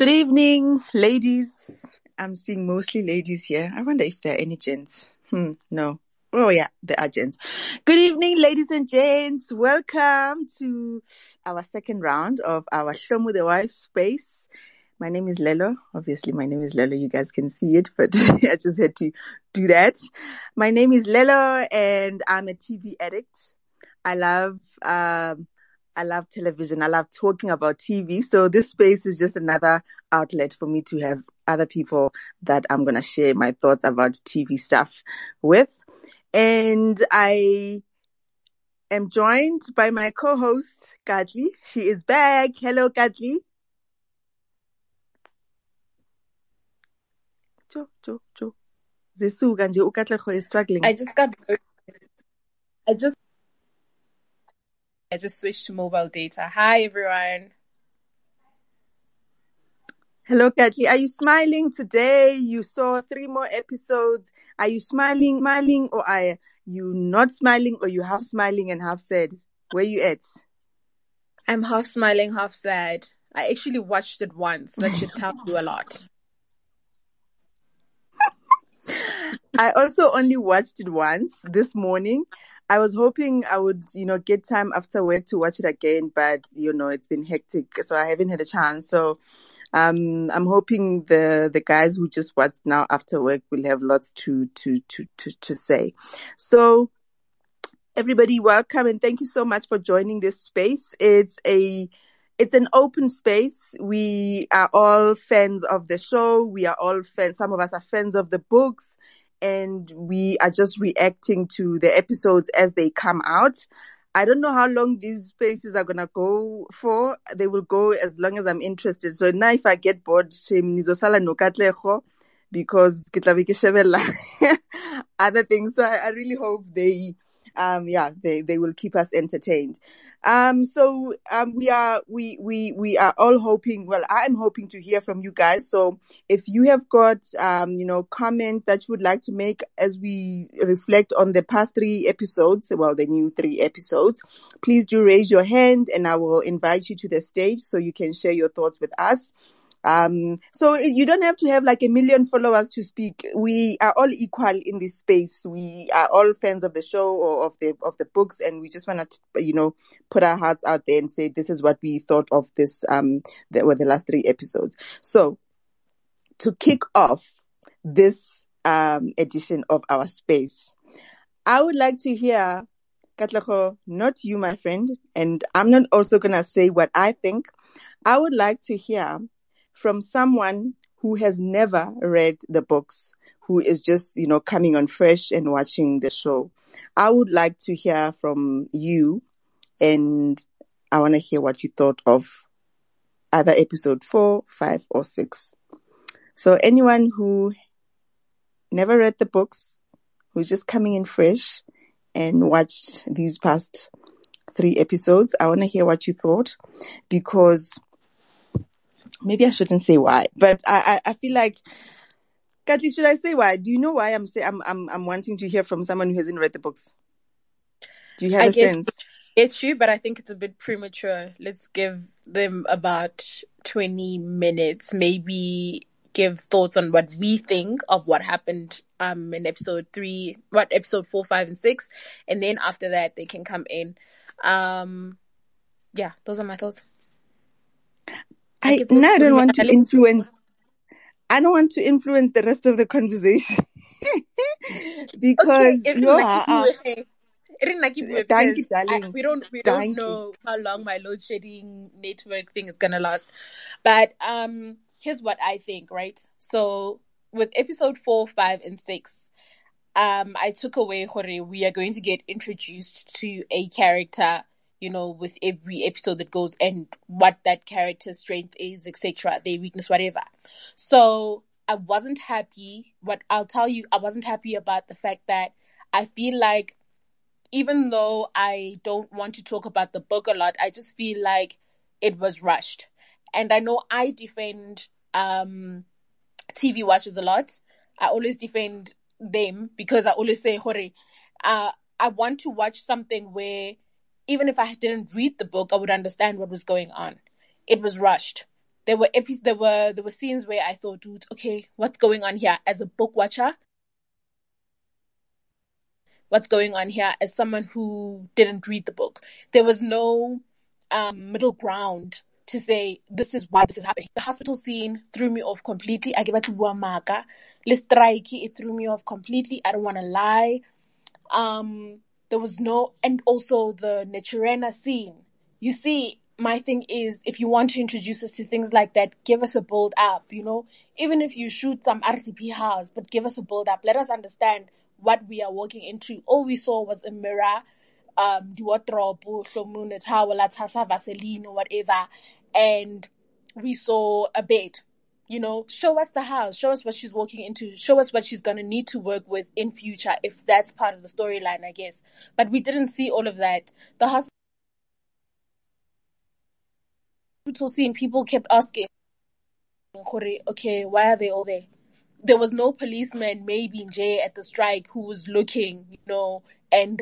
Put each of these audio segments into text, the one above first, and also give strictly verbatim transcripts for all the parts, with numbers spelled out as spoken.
Good evening, ladies. I'm seeing mostly ladies here. I wonder if there are any gents. Hmm, no. Oh yeah, there are gents. Good evening, ladies and gents. Welcome to our second round of our Shlomo the Wife space. My name is Lelo. Obviously, my name is Lelo. You guys can see it, but I just had to do that. My name is Lelo, and I'm a T V addict. I love um, I love television. I love talking about T V. So this space is just another outlet for me to have other people that I'm going to share my thoughts about T V stuff with. And I am joined by my co-host, Katli. She is back. Hello, Katli. Jo, jo, jo. Zisuka nje uKatlego is struggling. I just got I just I just switched to mobile data. Hi everyone. Hello, Katli. Are you smiling today? You saw three more episodes. Are you smiling, smiling, or are you not smiling, or you half smiling and half sad? Where you at? I'm half smiling, half sad. I actually watched it once. That should tell you a lot. I also only watched it once this morning. I was hoping I would, you know, get time after work to watch it again, but, you know, it's been hectic, so I haven't had a chance. So um, I'm hoping the, the guys who just watched now after work will have lots to, to, to, to, to say. So everybody, welcome, and thank you so much for joining this space. It's a It's an open space. We are all fans of the show. We are all fans. Some of us are fans of the books, and we are just reacting to the episodes as they come out. I don't know how long these spaces are going to go for. They will go as long as I'm interested. So now if I get bored, shame nizosala no Katlego, because ke tla be ke shebella other things. So I, I really hope they, um, yeah, they, they will keep us entertained. Um, so, um, we are, we, we, we are all hoping, well, I'm hoping to hear from you guys. So if you have got, um, you know, comments that you would like to make as we reflect on the past three episodes, well, the new three episodes, please do raise your hand and I will invite you to the stage so you can share your thoughts with us. Um, so you don't have to have like a million followers to speak. We are all equal in this space. We are all fans of the show or of the, of the books, and we just want to, you know, put our hearts out there and say, this is what we thought of this, um, the, or the last three episodes. So to kick off this, um, edition of our space, I would like to hear, Katlego, not you, my friend, and I'm not also going to say what I think. I would like to hear from someone who has never read the books, who is just, you know, coming on fresh and watching the show. I would like to hear from you, and I want to hear what you thought of either episode four, five, or six. So anyone who never read the books, who's just coming in fresh and watched these past three episodes, I want to hear what you thought, because maybe I shouldn't say why, but I, I, I feel like, Katli, should I say why? Do you know why I'm say I'm I'm I'm wanting to hear from someone who hasn't read the books? Do you have I a get sense? it's you, but I think it's a bit premature. Let's give them about twenty minutes, maybe give thoughts on what we think of what happened um in episode three, what episode four, five, and six, and then after that they can come in. Um, yeah, those are my thoughts. I now I don't want to influence. I don't want to influence the rest of the conversation because okay, no, like uh, because thank you, I, darling. we don't we Thank don't you. know how long my load shedding network thing is gonna last. But um here's what I think, right? So with episode four, five, and six, um, I took away Hore, we are going to get introduced to a character, you know, with every episode that goes and what that character's strength is, et cetera, their weakness, whatever. So I wasn't happy. What I'll tell you, I wasn't happy about the fact that I feel like even though I don't want to talk about the book a lot, I just feel like it was rushed. And I know I defend um, T V watchers a lot. I always defend them because I always say, Hore, uh, I want to watch something where even if I didn't read the book, I would understand what was going on. It was rushed. there were episodes, there were there were scenes where I thought, dude, okay, what's going on here? As a book watcher, what's going on here? As someone who didn't read the book, there was no um, middle ground to say this is why this is happening. The hospital scene threw me off completely. I gave it to Wamaka. The strike, it threw me off completely. I don't want to lie. Um, there was no, and also the Naturena scene. You see, my thing is, if you want to introduce us to things like that, give us a build up, you know, even if you shoot some R T P house, but give us a build up. Let us understand what we are walking into. All we saw was a mirror, um, the wardrobe, a towel, Vaseline or whatever, and we saw a bed. You know, show us the house, show us what she's walking into, show us what she's going to need to work with in future, if that's part of the storyline, I guess. But we didn't see all of that. The hospital scene, people kept asking, okay, why are they all there? There was no policeman, maybe Jay at the strike, who was looking, you know, and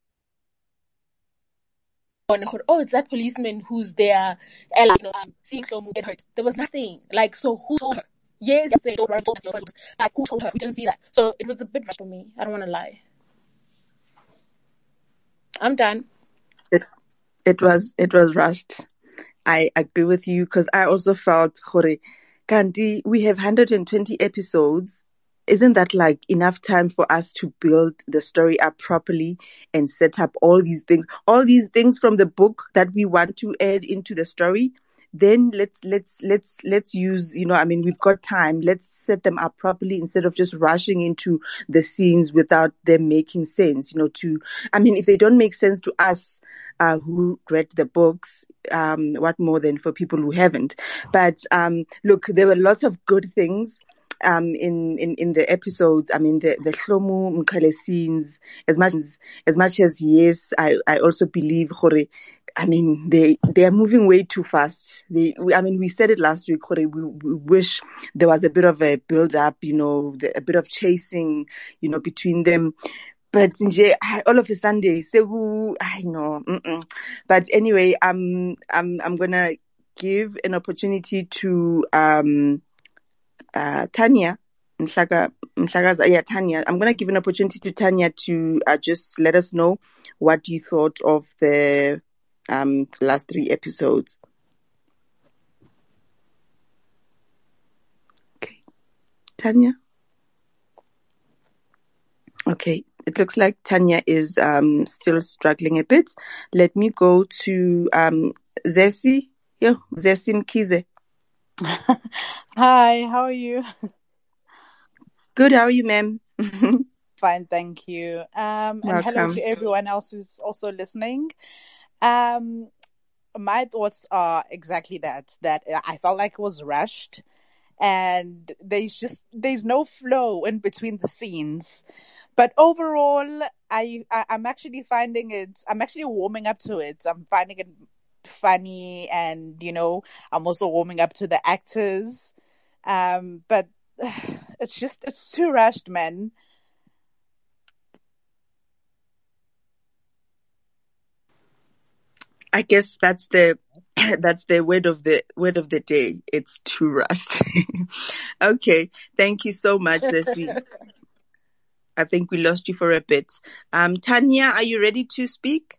oh, it's that policeman who's there, and you know, um, seeing Shlomo get hurt. There was nothing. Like, so who told her? Yes, yes, they told her. Like, who told her? We didn't see that. So it was a bit rushed for me. I don't want to lie. I'm done. It, it was it was rushed. I agree with you, because I also felt, Hore, Kanti, we have one hundred twenty episodes. Isn't that like enough time for us to build the story up properly and set up all these things, all these things from the book that we want to add into the story? Then let's, let's, let's, let's use, you know, I mean, we've got time. Let's set them up properly instead of just rushing into the scenes without them making sense, you know, to, I mean, if they don't make sense to us, uh, who read the books, um, what more than for people who haven't? But, um, look, there were lots of good things. Um, in, in, in the episodes, I mean, the, the Shlomo Mkhele scenes, as much as, as much as, yes, I, I also believe, Hore, I mean, they, they are moving way too fast. They, we, I mean, we said it last week, Hore, we, we wish there was a bit of a build up, you know, the, a bit of chasing, you know, between them. But all of a Sunday, so I know. Mm-mm. But anyway, I'm, I'm, I'm gonna give an opportunity to, um, Uh, Tanya, Mhlaka, Mhlakaza, yeah, Tanya. I'm going to give an opportunity to Tanya to uh, just let us know what you thought of the um, last three episodes. Okay. Tanya? Okay. It looks like Tanya is um, still struggling a bit. Let me go to um, Zesi. Yeah, Zesi Mkize. Hi, how are you? Good, how are you, ma'am? Fine, thank you. Um, and hello to everyone else who's also listening. Um, my thoughts are exactly that, that I felt like it was rushed and there's just, there's no flow in between the scenes. But overall, I, I I'm actually finding it, I'm actually warming up to it. I'm finding it funny, and you know, I'm also warming up to the actors. Um, but it's just, it's too rushed, man. I guess that's the that's the word of the word of the day. It's too rushed. Okay, thank you so much, Leslie. I think we lost you for a bit. Um, Tanya, are you ready to speak?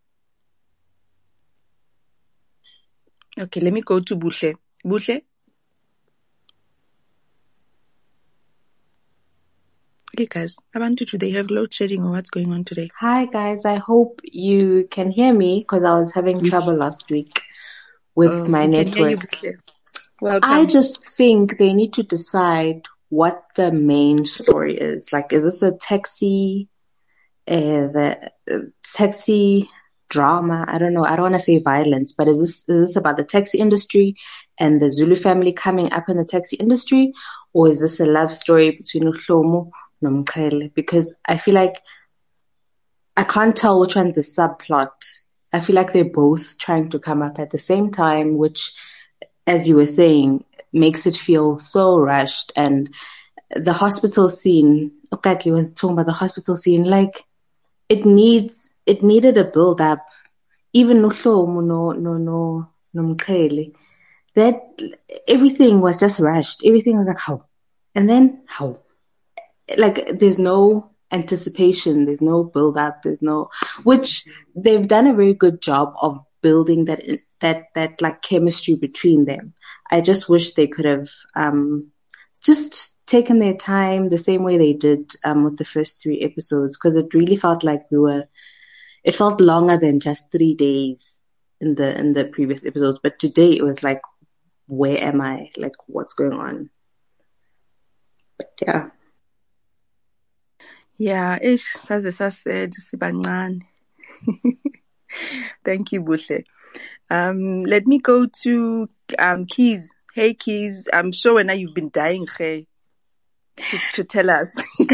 Okay, let me go to Buhle. Buhle? Okay, guys, Abantu, do they have load shedding or what's going on today? Hi, guys. I hope you can hear me because I was having We- trouble last week with Oh, my we can hear you, network. Buhle. Welcome. I just think they need to decide what the main story is. Like, is this a taxi, uh, the uh, taxi drama? I don't know. I don't want to say violence, but is this is this about the taxi industry and the Zulu family coming up in the taxi industry, or is this a love story between Uhlomo and Mkhele? Because I feel like I can't tell which one's the subplot. I feel like they're both trying to come up at the same time, which, as you were saying, makes it feel so rushed. And the hospital scene, Okatli was talking about the hospital scene, like it needs, it needed a build up. Even Uhlomo no, no, no, no Mkhele, that everything was just rushed. Everything was like, how? And then how? Like, there's no anticipation, there's no build up, there's no, which they've done a very good job of building that, that, that like chemistry between them. I just wish they could have, um, just taken their time the same way they did, um, with the first three episodes, because it really felt like we were, it felt longer than just three days in the, in the previous episodes. But today it was like, where am I? Like, what's going on? But yeah. Yeah, ish, saze sasaid sibancane. Thank you, Buhle. Um, let me go to um Keys. Hey, Keys. I'm sure when you've been dying, hey, to, to tell us.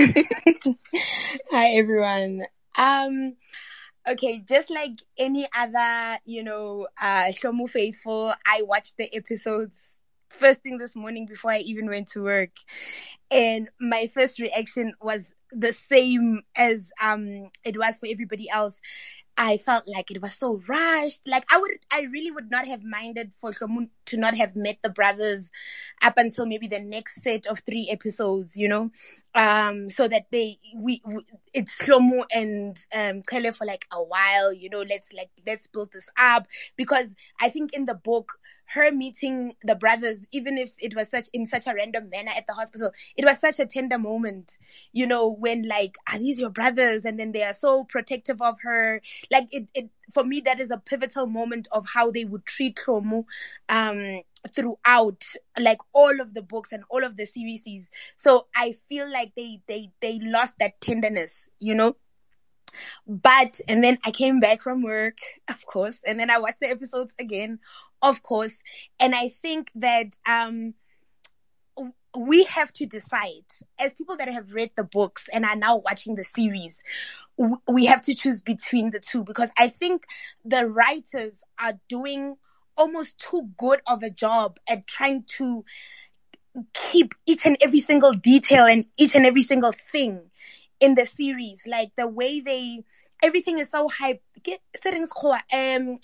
Hi, everyone. Um, okay, just like any other, you know, uh, Hlomo faithful, I watched the episodes first thing this morning before I even went to work. And my first reaction was the same as um it was for everybody else. I felt like it was so rushed. Like I would, I really would not have minded for Hlomo to not have met the brothers up until maybe the next set of three episodes, you know, um, so that they, we, we it's Hlomo and um Cele for like a while, you know. Let's like let's build this up, because I think in the book, her meeting the brothers, even if it was such in such a random manner at the hospital, it was such a tender moment, you know, when like, are these your brothers? And then they are so protective of her. Like it, it for me, that is a pivotal moment of how they would treat Hlomo um throughout like all of the books and all of the series. So I feel like they they they lost that tenderness, you know. But, and then I came back from work, of course, and then I watched the episodes again, of course. And I think that, um, we have to decide, as people that have read the books and are now watching the series, we have to choose between the two, because I think the writers are doing almost too good of a job at trying to keep each and every single detail and each and every single thing in the series. Like the way they, everything is so hype, get settings, um,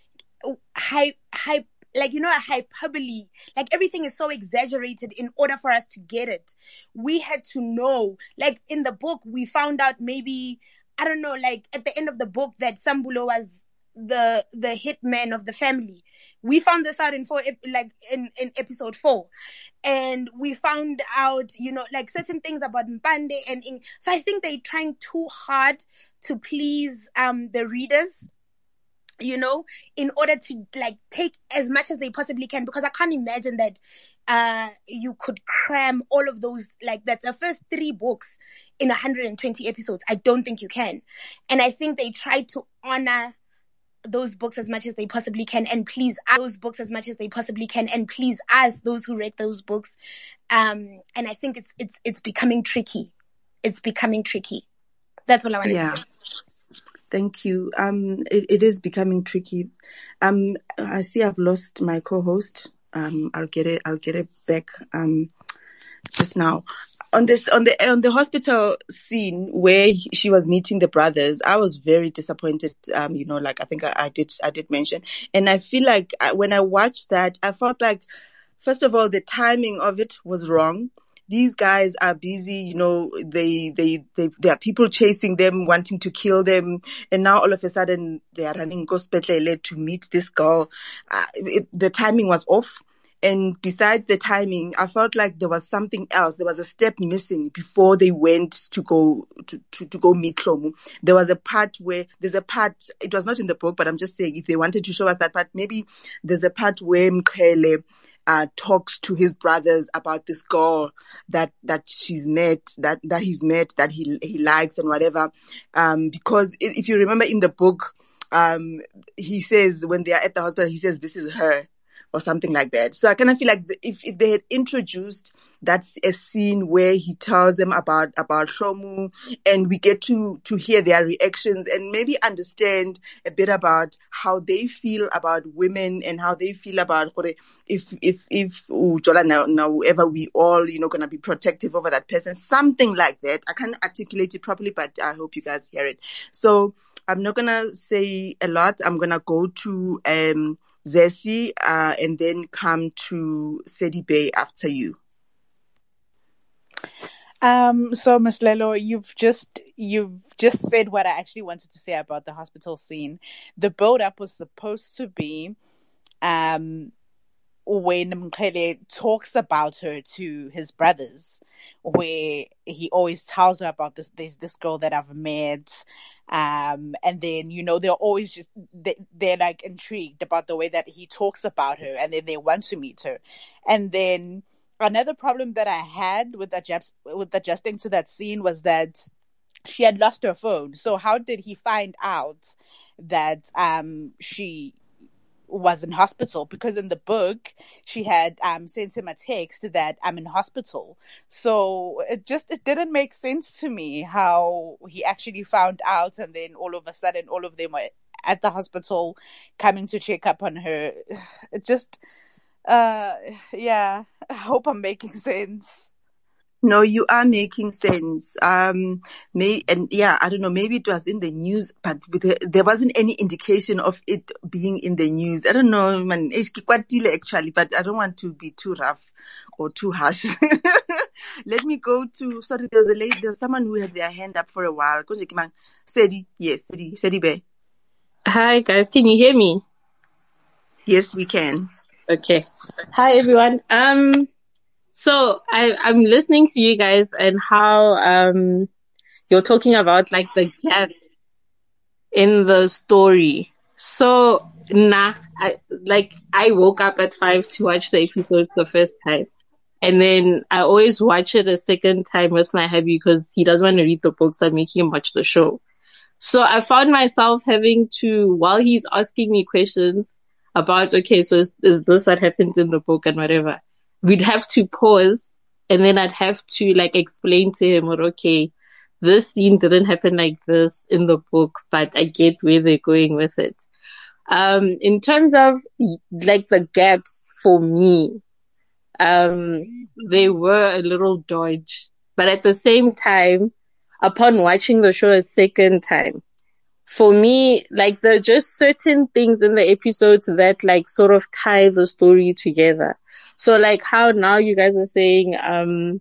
hype, hype, like, you know, a hyperbole, like everything is so exaggerated in order for us to get it. We had to know, like in the book, we found out maybe, I don't know, like at the end of the book that Sambulo was the, the hitman of the family. We found this out in four, like in, in episode four. And we found out, you know, like certain things about Mpande and in, so I think they're trying too hard to please um the readers, you know, in order to like take as much as they possibly can, because I can't imagine that uh you could cram all of those, like that the first three books in one hundred twenty episodes. I don't think you can. And I think they try to honor those books as much as they possibly can and please us, those books as much as they possibly can and please us, those who read those books. Um, and I think it's, it's, it's becoming tricky. It's becoming tricky. That's all I want yeah. to say. Thank you. Um, it, it is becoming tricky. Um, I see I've lost my co-host. Um, I'll get it, I'll get it back, um, just now. On this, on the, on the hospital scene where she was meeting the brothers, I was very disappointed. Um, you know, like I think I, I did, I did mention, and I feel like I, when I watched that, I felt like, first of all, the timing of it was wrong. These guys are busy, you know, they, they, they, there are people chasing them, wanting to kill them. And now all of a sudden they are running Gospel to meet this girl. Uh, it, the timing was off. And besides the timing, I felt like there was something else. There was a step missing before they went to go, to, to, to go meet Hlomo. There was a part where, there's a part, it was not in the book, but I'm just saying if they wanted to show us that part, maybe there's a part where Mkhele Uh, talks to his brothers about this girl that, that she's met, that, that he's met, that he, he likes and whatever. Um, because if, if you remember in the book, um, he says when they are at the hospital, he says, this is her or something like that. So I kind of feel like the, if, if they had introduced that's a scene where he tells them about, about Hlomo and we get to, to hear their reactions and maybe understand a bit about how they feel about women and how they feel about if, if, if, oh, Jola, now, now, whoever we all, you know, gonna be protective over that person, something like that. I can't articulate it properly, but I hope you guys hear it. So I'm not gonna say a lot. I'm gonna go to, um, Zesi, uh, and then come to Sedibe after you. Um, so Miss Lelo, you've just you've just said what I actually wanted to say about the hospital scene. The build up was supposed to be um when Mkhele talks about her to his brothers, where he always tells her about this there's this girl that I've met. Um, and then, you know, they're always just, they, they're like intrigued about the way that he talks about her, and then they want to meet her. And then another problem that I had with adjust, with adjusting to that scene was that she had lost her phone. So how did he find out that, um, she was in hospital? Because in the book she had um sent him a text that I'm in hospital. So it just it didn't make sense to me how he actually found out, and then all of a sudden all of them were at the hospital coming to check up on her. It just uh yeah, I hope I'm making sense. No, you are making sense. Um, may and yeah, I don't know. Maybe it was in the news, but with the, there wasn't any indication of it being in the news. I don't know, man. Actually, but I don't want to be too rough or too harsh. Let me go to. Sorry, there's a lady. There's someone who had their hand up for a while. Sedi, yes, Sedi, Sedi Be. Hi guys, can you hear me? Yes, we can. Okay. Hi everyone. Um. So I, I'm listening to you guys and how um you're talking about like the gaps in the story. So nah, I like I woke up at five to watch the episodes the first time, and then I always watch it a second time with my hubby because he doesn't want to read the books. I'm making him watch the show. So I found myself having to, while he's asking me questions about, okay, so is, is this what happens in the book and whatever, we'd have to pause, and then I'd have to like explain to him, or okay, this scene didn't happen like this in the book, but I get where they're going with it. Um, in terms of like the gaps for me, um, they were a little dodge, but at the same time, upon watching the show a second time, for me, like there are just certain things in the episodes that like sort of tie the story together. So like how now you guys are saying, um,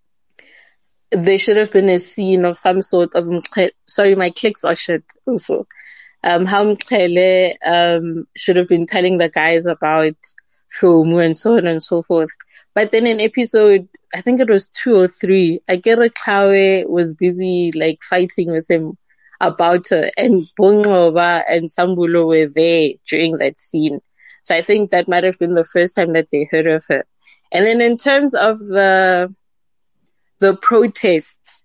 there should have been a scene of some sort of, sorry, my clicks are shit also. Um, how Mkhele, um, should have been telling the guys about Shomu and so on and so forth. But then in episode, I think it was two or three, Agere Kawe was busy like fighting with him about her, and Bongoba and Sambulo were there during that scene. So I think that might have been the first time that they heard of her. And then in terms of the, the protest,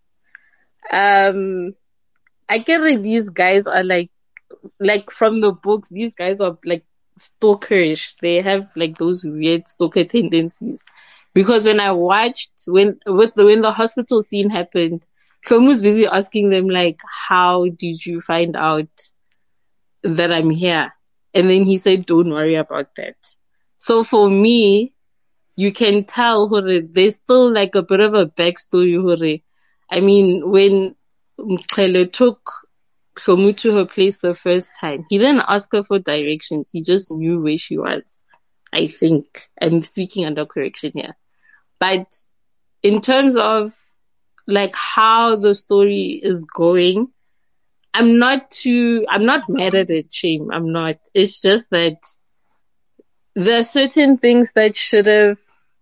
um, I get it, these guys are like, like from the books, these guys are like stalkerish. They have like those weird stalker tendencies. Because when I watched, when, with the, when the hospital scene happened, Shomu's busy asking them like, how did you find out that I'm here? And then he said, don't worry about that. So for me, you can tell Hore, there's still like a bit of a backstory, Hore. I mean, when Mkhele took Shomu to her place the first time, he didn't ask her for directions. He just knew where she was. I think. I'm speaking under correction here. But in terms of like how the story is going, I'm not too, I'm not mad at it, Shame. I'm not. It's just that there are certain things that should have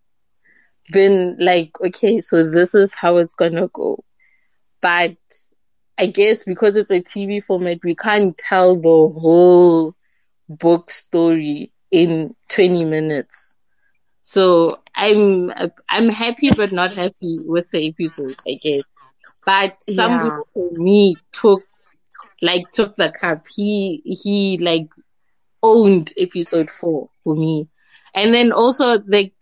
been like, okay, so this is how it's gonna go. But I guess because it's a T V format, we can't tell the whole book story in twenty minutes. So I'm I'm happy but not happy with the episode, I guess. But somebody Yeah. for me took like took the cup. He he like owned episode four for me. And then also like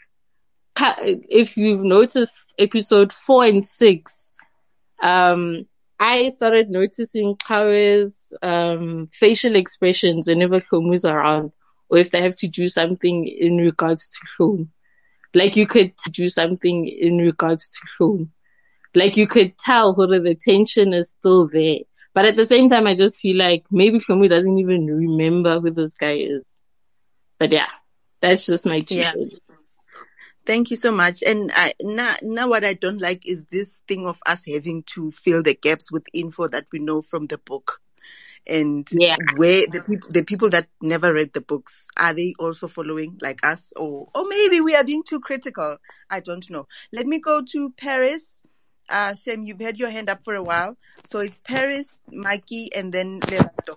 if you've noticed episode four and six, um I started noticing Kawe's um facial expressions whenever Shomu's around, or if they have to do something in regards to Shomu. Like you could do something in regards to Shomu. Like you could tell whether the tension is still there. But at the same time, I just feel like maybe Shomu doesn't even remember who this guy is. but yeah, that's just my two yeah. cents. Thank you so much. And I, now, now what I don't like is this thing of us having to fill the gaps with info that we know from the book. And yeah. where the people, the people that never read the books, are they also following like us? Or, or maybe we are being too critical. I don't know. Let me go to Paris. Uh, Shem, you've had your hand up for a while. So it's Paris, Mikey, and then Lerato.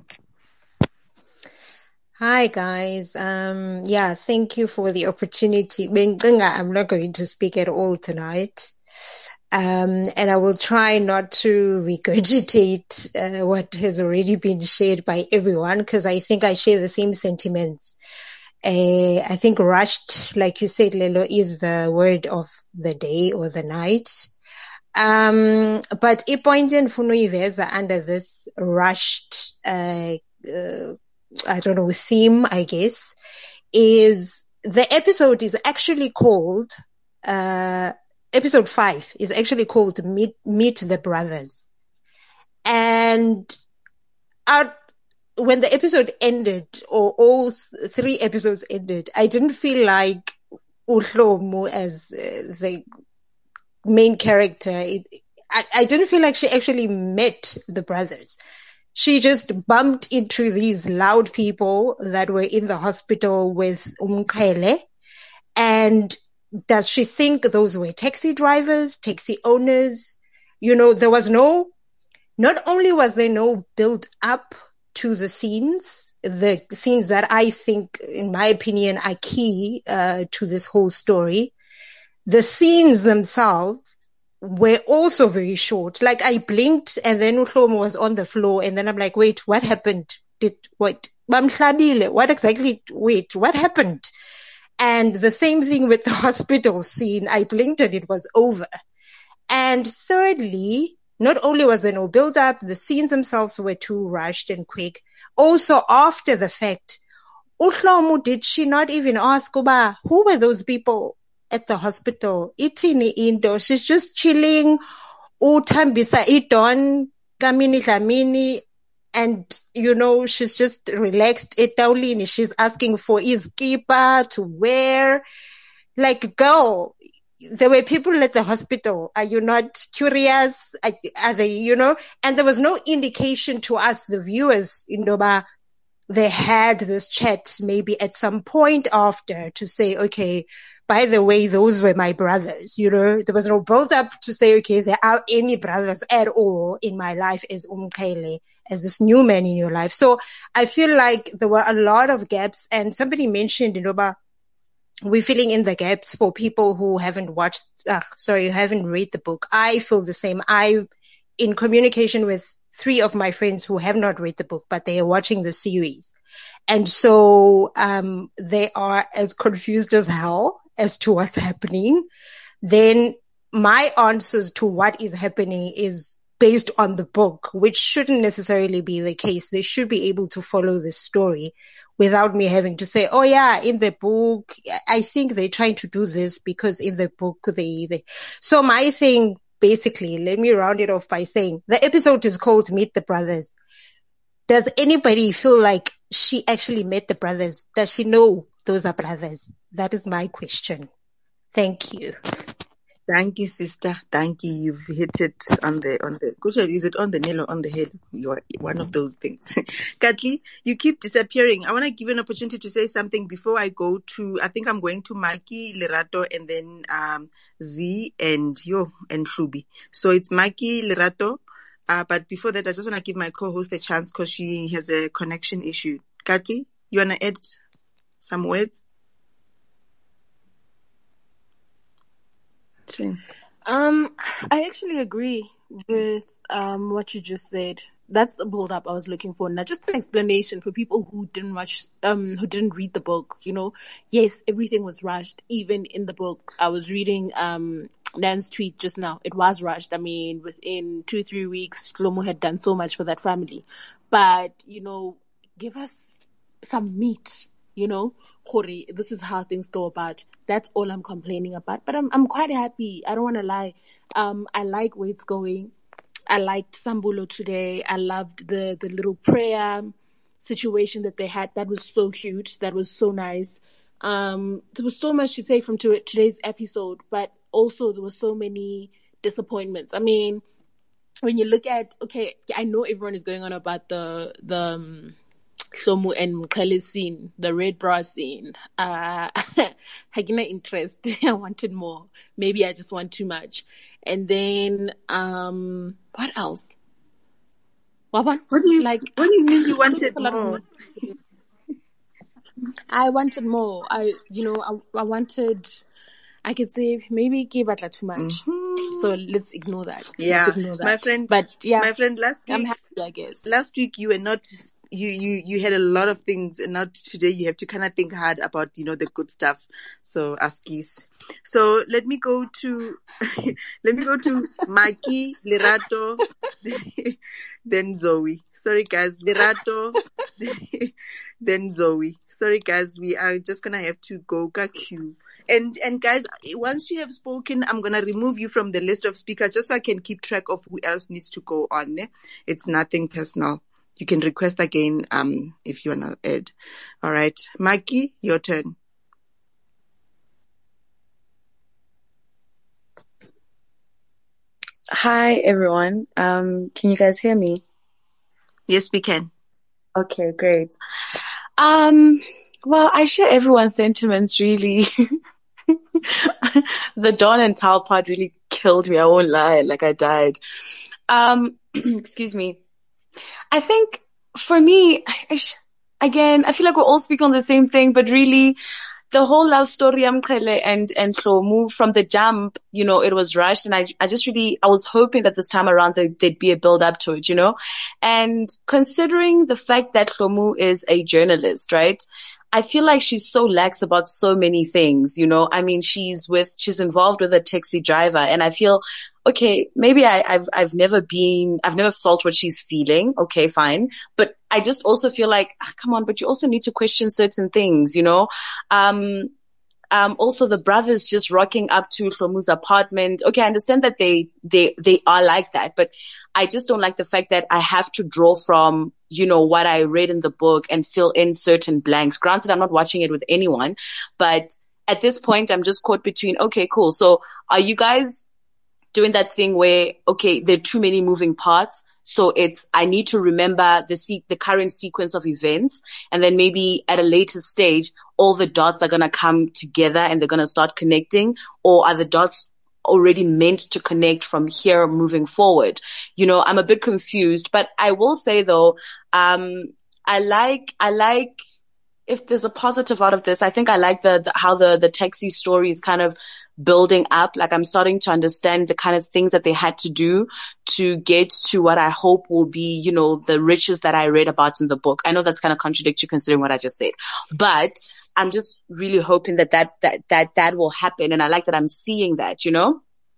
Hi guys. Um, yeah, thank you for the opportunity. I'm not going to speak at all tonight. Um, and I will try not to regurgitate uh, what has already been shared by everyone, because I think I share the same sentiments. Uh, I think rushed, like you said, Lelo, is the word of the day or the night. Um, but a point in Funuiveza under this rushed, uh, uh, I don't know, theme, I guess, is the episode is actually called, uh, episode five is actually called Meet, Meet the Brothers. And out, when the episode ended, or all three episodes ended, I didn't feel like Uhlomu as uh, the main character. It, I, I didn't feel like she actually met the brothers. She just bumped into these loud people that were in the hospital with Umkhele. And does she think those were taxi drivers, taxi owners? You know, there was no, not only was there no build up to the scenes, the scenes that I think, in my opinion, are key uh, to this whole story. The scenes themselves were also very short. Like I blinked and then Uhlomu was on the floor and then I'm like, wait, what happened? Did, what, what exactly, wait, what happened? And the same thing with the hospital scene. I blinked and it was over. And thirdly, not only was there no build up, the scenes themselves were too rushed and quick. Also after the fact, Uhlomu, did she not even ask, Oba, who were those people at the hospital? Itini indo. She's just chilling. Utambisa idon, kamini kamini. And, you know, she's just relaxed. Etaulini. She's asking for his keeper to wear. Like, girl, there were people at the hospital. Are you not curious? Are, are they, you know? And there was no indication to us, the viewers, in Doba, they had this chat maybe at some point after to say, okay, by the way, those were my brothers. You know, there was no build up to say, okay, there are any brothers at all in my life as Umkhele, as this new man in your life. So I feel like there were a lot of gaps, and somebody mentioned, you know, we're filling in the gaps for people who haven't watched, uh, sorry, haven't read the book. I feel the same. I, in communication with three of my friends who have not read the book, but they are watching the series. And so, um, they are as confused as hell as to what's happening. Then my answers to what is happening is based on the book, which shouldn't necessarily be the case. They should be able to follow this story without me having to say, oh yeah, in the book, I think they're trying to do this because in the book they, they, so my thing, basically, let me round it off by saying the episode is called Meet the Brothers. Does anybody feel like she actually met the brothers? Does she know those are brothers? That is my question. Thank you. Thank you, sister. Thank you. You've hit it on the, on the, Kucha, is it on the nail or on the head? You are one of those things. Katli, you keep disappearing. I want to give you an opportunity to say something before I go to, I think I'm going to Mikey, Lerato, and then, um, Z and Yo and Shubi. So it's Mikey, Lerato. Uh, but before that, I just want to give my co-host a chance because she has a connection issue. Katli, you want to add some words? Um, I actually agree with um what you just said. That's the build up I was looking for. Now, just an explanation for people who didn't watch, um, who didn't read the book. You know, yes, everything was rushed. Even in the book, I was reading um Nan's tweet just now. It was rushed. I mean, within two three weeks, Shlomo had done so much for that family. But you know, give us some meat. You know, Hori, this is how things go about. That's all I'm complaining about. But I'm I'm quite happy. I don't want to lie. Um, I like where it's going. I liked Sambulo today. I loved the the little prayer. situation that they had that was so cute, that was so nice. Um, there was so much to take from to- today's episode, but also there were so many disappointments. I mean, when you look at, okay, I know everyone is going on about the the um, Hlomu and Mqele scene, the red bra scene. Uh, I had no interest. I wanted more. Maybe I just want too much. And then, um, what else? What, what, what do you like? What do you mean you wanted more? I wanted more. I, you know, I, I wanted. I could say maybe give Atla too much. Mm-hmm. So let's ignore that. Yeah, let's ignore that. my friend. But yeah, my friend. Last week, I'm happy. I guess last week you were not. You, you, you had a lot of things, and now today you have to kind of think hard about, you know, the good stuff. So, Askis. So, let me go to, let me go to Maki, Lerato, then Zoe. Sorry, guys. Lerato, then Zoe. Sorry, guys. We are just going to have to go Q. And, and guys, once you have spoken, I'm going to remove you from the list of speakers just so I can keep track of who else needs to go on. It's nothing personal. You can request again um, if you want to add. All right. Maki, your turn. Hi, everyone. Um, can you guys hear me? Yes, we can. Okay, great. Um, well, I share everyone's sentiments, really. The Dawn and Tal part really killed me. I won't lie. Like, I died. Um, excuse me. I think for me, again, I feel like we're all speaking on the same thing, but really the whole love story, Mqele and, and Hlomu from the jump, you know, it was rushed. And I, I just really, I was hoping that this time around there, there'd be a build up to it, you know, and considering the fact that Hlomu is a journalist, right? I feel like she's so lax about so many things, you know. I mean, she's with, she's involved with a taxi driver, and I feel, okay, maybe I, I've, I've never been, I've never felt what she's feeling. Okay, fine. But I just also feel like, ah, come on, but you also need to question certain things, you know. Um, um, also the brothers just rocking up to Hlomu's apartment. Okay, I understand that they, they, they are like that, but I just don't like the fact that I have to draw from, you know, what I read in the book and fill in certain blanks. Granted, I'm not watching it with anyone, but at this point, I'm just caught between, okay, cool. So are you guys doing that thing where, okay, there are too many moving parts? So it's, I need to remember the se- the current sequence of events. And then maybe at a later stage, all the dots are going to come together and they're going to start connecting, or are the dots already meant to connect from here moving forward? You know, I'm a bit confused, but I will say though, um, I like, I like, if there's a positive out of this, I think I like the, the how the, the taxi story is kind of building up. Like, I'm starting to understand the kind of things that they had to do to get to what I hope will be, you know, the riches that I read about in the book. I know that's kind of contradictory considering what I just said, but I'm just really hoping that that, that, that, that will happen. And I like that I'm seeing that, you know?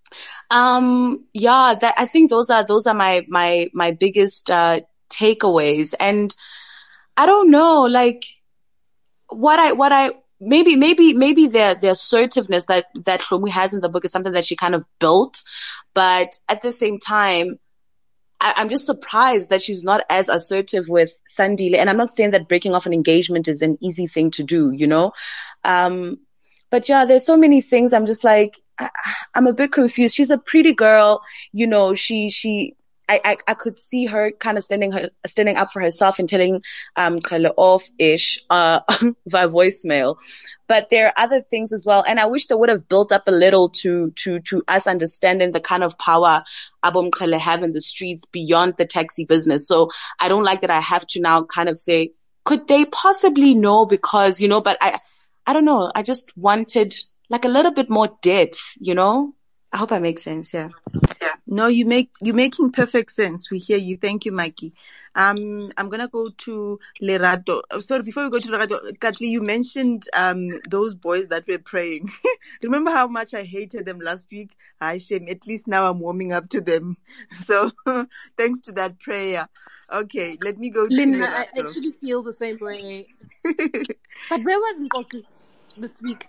Um, yeah, that, I think those are, those are my, my, my biggest, uh, takeaways. And I don't know, like, what I, what I, maybe, maybe, maybe the, the assertiveness that, that Hlomu has in the book is something that she kind of built. But at the same time, I, I'm just surprised that she's not as assertive with Sandile. And I'm not saying that breaking off an engagement is an easy thing to do, you know? Um, but yeah, there's so many things. I'm just like, I, I'm a bit confused. She's a pretty girl, you know, she, she, I, I, I could see her kind of standing her, standing up for herself and telling, um, Kale off-ish, uh, via voicemail. But there are other things as well. And I wish they would have built up a little to, to, to us understanding the kind of power Abo Mqele have in the streets beyond the taxi business. So I don't like that I have to now kind of say, could they possibly know? Because, you know, but I, I don't know. I just wanted like a little bit more depth, you know? I hope I make sense. Yeah. Yeah. No, you make, you're making perfect sense. We hear you. Thank you, Mikey. Um, I'm going to go to Lerato. Oh, sorry, before we go to Lerato, Katli, you mentioned, um, those boys that were praying. Remember how much I hated them last week? I shame. At least now I'm warming up to them. So thanks to that prayer. Okay. Let me go Lina, to Lerato. I actually feel the same way. But where was Nkoku this week?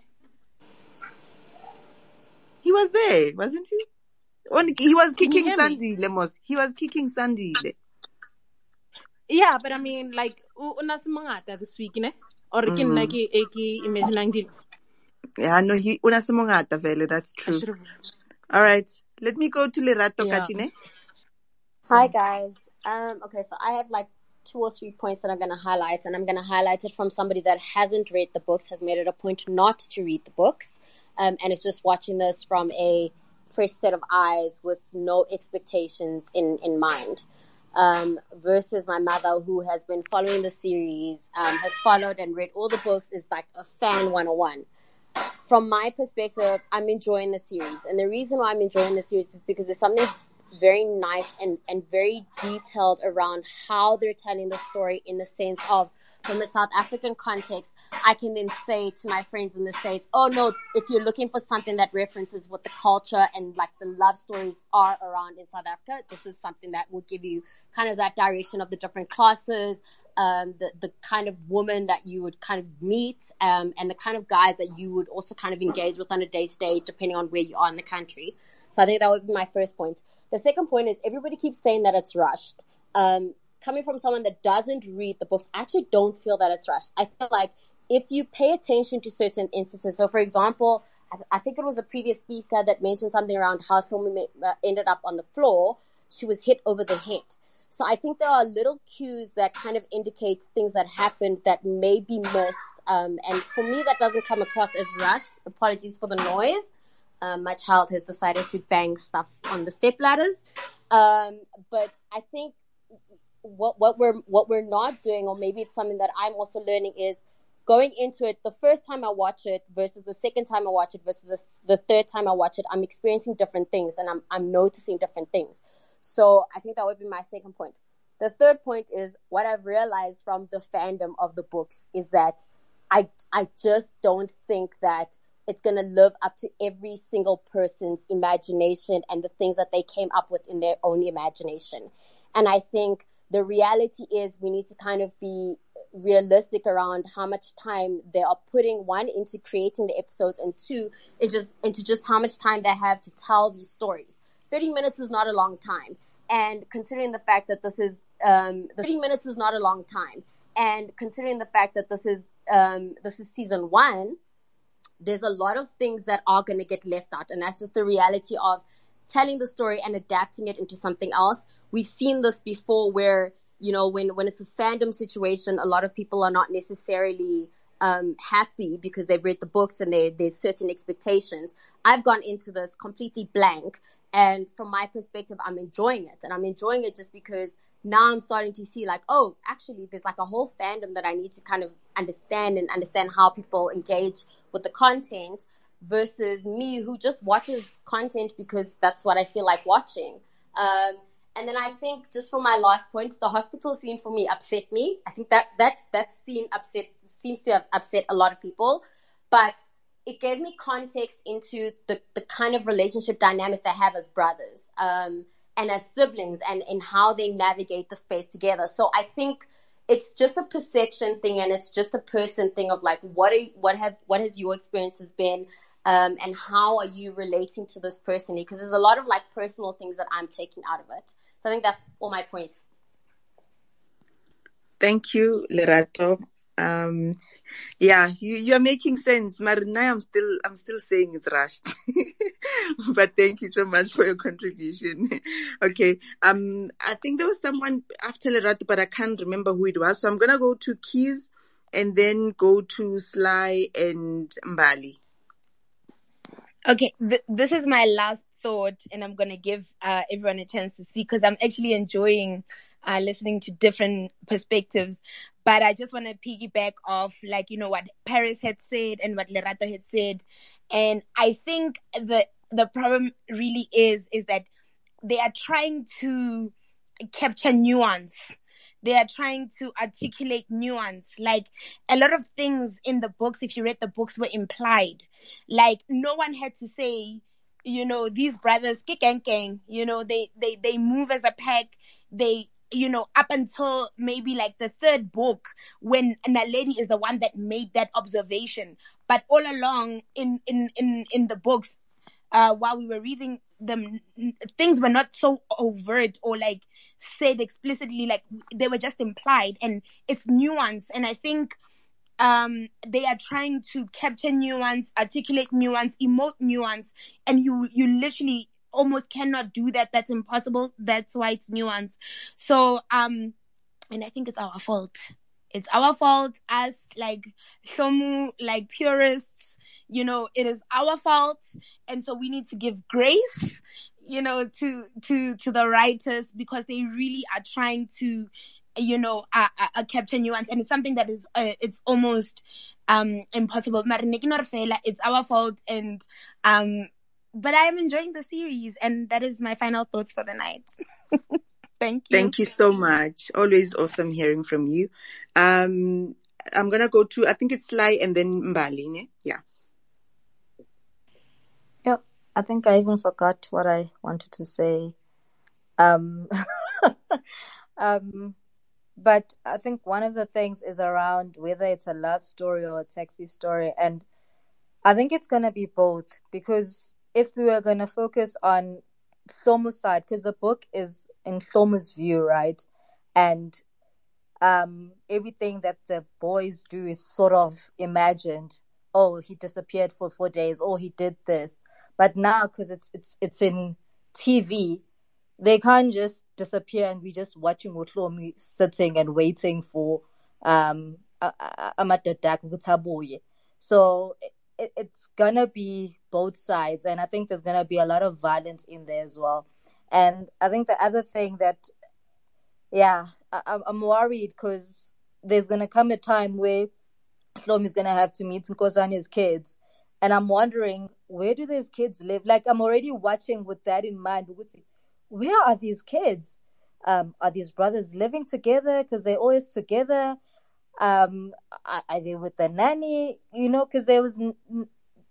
He was there, wasn't he? He was kicking Sandile. Sandile, Lemos. He was kicking Sandile. Yeah, but I mean, like, una semangata this week, ne? Or can like eki imagining deal. Yeah, no, he una semangata vele. That's true. All right, let me go to Lerato Yeah. Katine. Hi guys. Um. Okay, so I have like two or three points that I'm going to highlight, and I'm going to highlight it from somebody that hasn't read the books, has made it a point not to read the books, um, and is just watching this from a fresh set of eyes with no expectations in, in mind, um, versus my mother, who has been following the series, um, has followed and read all the books, is like a fan one oh one. From my perspective, I'm enjoying the series, and the reason why I'm enjoying the series is because there's something very nice and, and very detailed around how they're telling the story, in the sense of, from a South African context, I can then say to my friends in the States, oh no, if you're looking for something that references what the culture and like the love stories are around in South Africa, this is something that will give you kind of that direction of the different classes, um, the, the kind of woman that you would kind of meet, um, and the kind of guys that you would also kind of engage with on a day-to-day, depending on where you are in the country. So I think that would be my first point. The second point is, everybody keeps saying that it's rushed. Um, coming from someone that doesn't read the books, I actually don't feel that it's rushed. I feel like if you pay attention to certain instances, so for example, I, I think it was a previous speaker that mentioned something around how someone uh, ended up on the floor. She was hit over the head. So I think there are little cues that kind of indicate things that happened that may be missed. Um, and for me, that doesn't come across as rushed. Apologies for the noise. Um, my child has decided to bang stuff on the step ladders. Um, but I think what, what we're, what we're not doing, or maybe it's something that I'm also learning, is going into it the first time I watch it versus the second time I watch it versus the, the third time I watch it, I'm experiencing different things, and I'm, I'm noticing different things. So I think that would be my second point. The third point is, what I've realized from the fandom of the books is that I, I just don't think that it's going to live up to every single person's imagination and the things that they came up with in their own imagination. And I think the reality is, we need to kind of be realistic around how much time they are putting, one, into creating the episodes, and two, it just, into just how much time they have to tell these stories. thirty minutes is not a long time. And considering the fact that this is, um, thirty minutes is not a long time. And considering the fact that this is, um, this is season one, there's a lot of things that are going to get left out. And that's just the reality of telling the story and adapting it into something else. We've seen this before where, you know, when, when it's a fandom situation, a lot of people are not necessarily um, happy because they've read the books and they, there's certain expectations. I've gone into this completely blank. And from my perspective, I'm enjoying it. And I'm enjoying it just because now I'm starting to see like, oh, actually, there's like a whole fandom that I need to kind of understand and understand how people engage with the content, versus me who just watches content because that's what I feel like watching. Um, and then I think, just for my last point, the hospital scene for me upset me. I think that that, that scene upset seems to have upset a lot of people, but it gave me context into the, the kind of relationship dynamic they have as brothers, um, and as siblings, and, and how they navigate the space together. So I think it's just a perception thing, and it's just a person thing of like, what are, what have, what has your experiences been, um, and how are you relating to this personally? Because there's a lot of like personal things that I'm taking out of it. So I think that's all my points. Thank you, Lerato. Um, yeah, you, you're making sense. Marina, I'm still, I'm still saying it's rushed. But thank you so much for your contribution. Okay. Um, I think there was someone after Lerato, but I can't remember who it was. So I'm going to go to Keys and then go to Sly and Mbali. Okay. Th- this is my last thought, and I'm going to give uh, everyone a chance to speak, because I'm actually enjoying uh, listening to different perspectives. But I just want to piggyback off, like, you know, what Paris had said and what Lerato had said. And I think the the problem really is, is that they are trying to capture nuance. They are trying to articulate nuance. Like, a lot of things in the books, if you read the books, were implied. Like, no one had to say, you know, these brothers, kick and gang, you know, they, they, they move as a pack. They, you know, up until maybe like the third book, when Naledi is the one that made that observation. But all along in, in, in, in the books, uh, while we were reading them, things were not so overt or like said explicitly, like they were just implied, and it's nuance. And I think um, they are trying to capture nuance, articulate nuance, emote nuance, and you you literally almost cannot do that. That's impossible. That's why it's nuance. So um, and I think it's our fault. It's our fault as like Hlomu, like purists, you know, it is our fault. And so we need to give grace, you know, to, to, to the writers, because they really are trying to, you know, uh, uh, capture nuance. And it's something that is, uh, it's almost, um, impossible. It's our fault. And, um, but I am enjoying the series, and that is my final thoughts for the night. Thank you. Thank you so much. Always awesome hearing from you. Um, I'm going to go to, I think it's Lai and then Mbali. Ne? Yeah. Yep. I think I even forgot what I wanted to say. Um, um, but I think one of the things is around whether it's a love story or a taxi story. And I think it's going to be both, because if we were going to focus on Hlomu's side, because the book is in Hlomu's view, right? And um, everything that the boys do is sort of imagined. Oh, he disappeared for four days. Oh, he did this. But now, because it's it's it's in T V, they can't just disappear and we just watching Hlomu sitting and waiting for um Amadodak Vutaboye. So it, it's gonna be both sides, and I think there's gonna be a lot of violence in there as well. And I think the other thing that, yeah, I, I'm worried because there's going to come a time where Hlomu is going to have to meet Nkosana's kids. And I'm wondering, where do these kids live? Like, I'm already watching with that in mind. Where are these kids? Um, are these brothers living together because they're always together? Um, are, are they with the nanny? You know, because there was... N-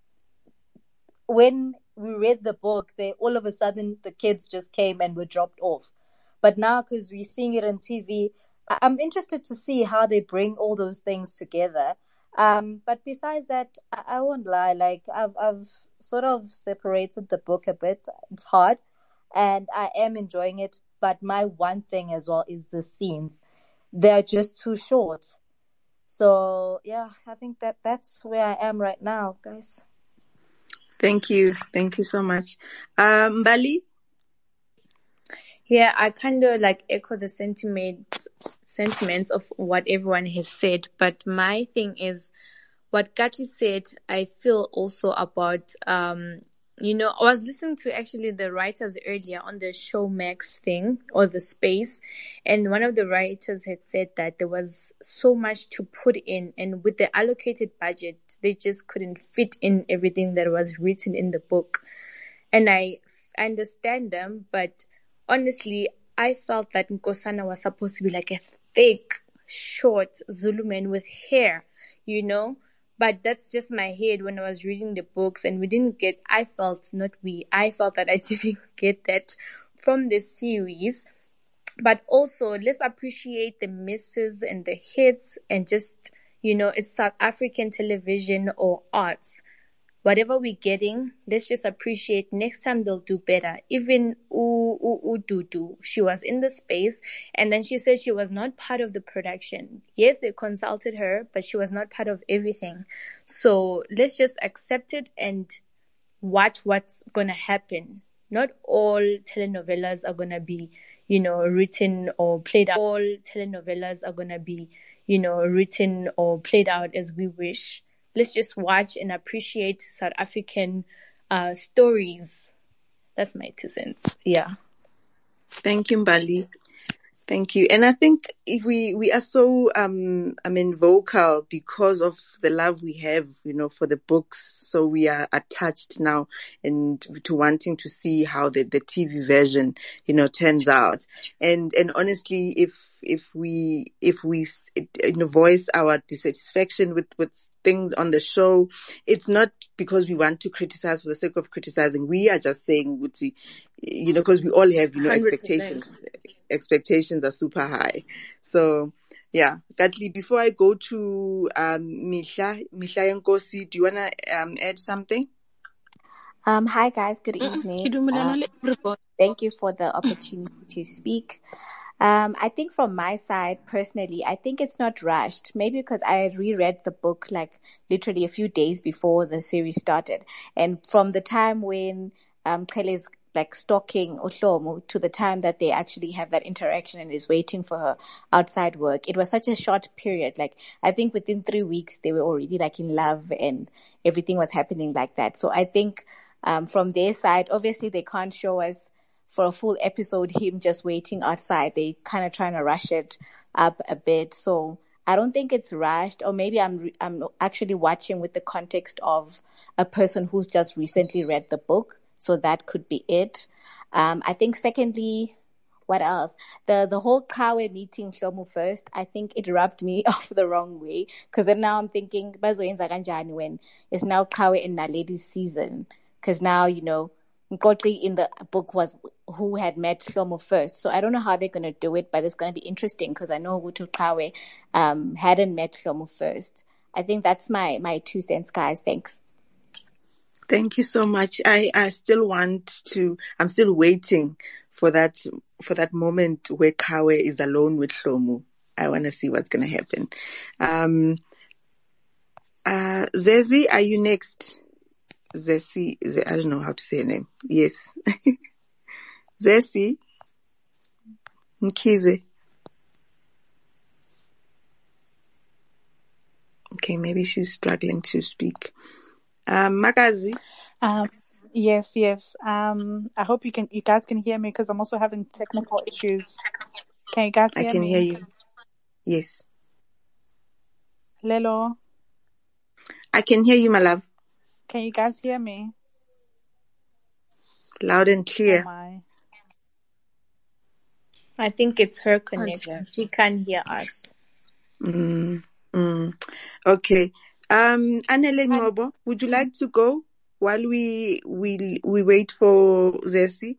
when we read the book, they all of a sudden the kids just came and were dropped off. But now, because we're seeing it on T V, I- I'm interested to see how they bring all those things together. Um, but besides that, I, I won't lie. Like I've I've sort of separated the book a bit. It's hard, and I am enjoying it. But my one thing as well is the scenes. They're just too short. So yeah, I think that that's where I am right now, guys. Thank you. Thank you so much. Um, Mbali? Yeah, I kind of like echo the sentiments, sentiments of what everyone has said. But my thing is what Katli said, I feel also about, um, you know, I was listening to actually the writers earlier on the Showmax thing or the space. And one of the writers had said that there was so much to put in, and with the allocated budget, they just couldn't fit in everything that was written in the book. And I, I understand them, but honestly, I felt that Nkosana was supposed to be like a thick, short Zulu man with hair, you know? But that's just my head when I was reading the books, and we didn't get, I felt, not we, I felt that I didn't get that from the series. But also, let's appreciate the misses and the hits, and just, you know, it's South African television or arts. Whatever we're getting, let's just appreciate. Next time they'll do better. Even U U U Dudu, she was in the space, and then she said she was not part of the production. Yes, they consulted her, but she was not part of everything. So let's just accept it and watch what's gonna happen. Not all telenovelas are gonna be, you know, written or played out. All telenovelas are gonna be, you know, written or played out as we wish. Let's just watch and appreciate South African uh, stories. That's my two cents. Yeah. Thank you, Mbali. Thank you. And I think if we, we are so, um, I mean, vocal because of the love we have, you know, for the books. So we are attached now and to wanting to see how the, the T V version, you know, turns out. And, and honestly, if, if we, if we, you know, voice our dissatisfaction with, with things on the show, it's not because we want to criticize for the sake of criticizing. We are just saying, you know, because we all have, you know, one hundred percent expectations. Expectations are super high. So, yeah. Katli, before I go to um, Mihla, Mihla Nkosi, do you want to um, add something? Um, hi guys, good evening. Um, thank you for the opportunity to speak. Um, I think from my side, personally, I think it's not rushed. Maybe because I reread the book like literally a few days before the series started. And from the time when um Kele's like stalking Ohlomo to the time that they actually have that interaction and is waiting for her outside work, it was such a short period. Like I think within three weeks they were already like in love and everything was happening like that. So I think um from their side, obviously they can't show us for a full episode him just waiting outside. They kind of trying to rush it up a bit. So I don't think it's rushed, or maybe I'm re- I'm actually watching with the context of a person who's just recently read the book. So that could be it. Um, I think secondly, what else? The the whole Kawe meeting Shlomo first, I think it rubbed me off the wrong way. Because then now I'm thinking, bazoyenza kanjani when it's now Kawe in Naledi's season. Because now, you know, Nkotli in the book was who had met Shlomo first. So I don't know how they're going to do it, but it's going to be interesting because I know Hutu Kawe um, hadn't met Shlomo first. I think that's my, my two cents, guys. Thanks. Thank you so much. I, I still want to, I'm still waiting for that, for that moment where Kawe is alone with Shlomo. I want to see what's going to happen. Um, uh, Zezi, are you next? Zesi, I don't know how to say your name. Yes. Zesi. Mkize. Okay, maybe she's struggling to speak. Um, Magazi. Um, yes, yes. Um, I hope you can, you guys can hear me because I'm also having technical issues. Can you guys hear me? I can me? hear you. Yes. Lelo. I can hear you, my love. Can you guys hear me? Loud and clear. Oh my. I think it's her connection. She can't hear us. Mm, mm. Okay. Um, Anele Ngobo, would you like to go while we we we wait for Zesi?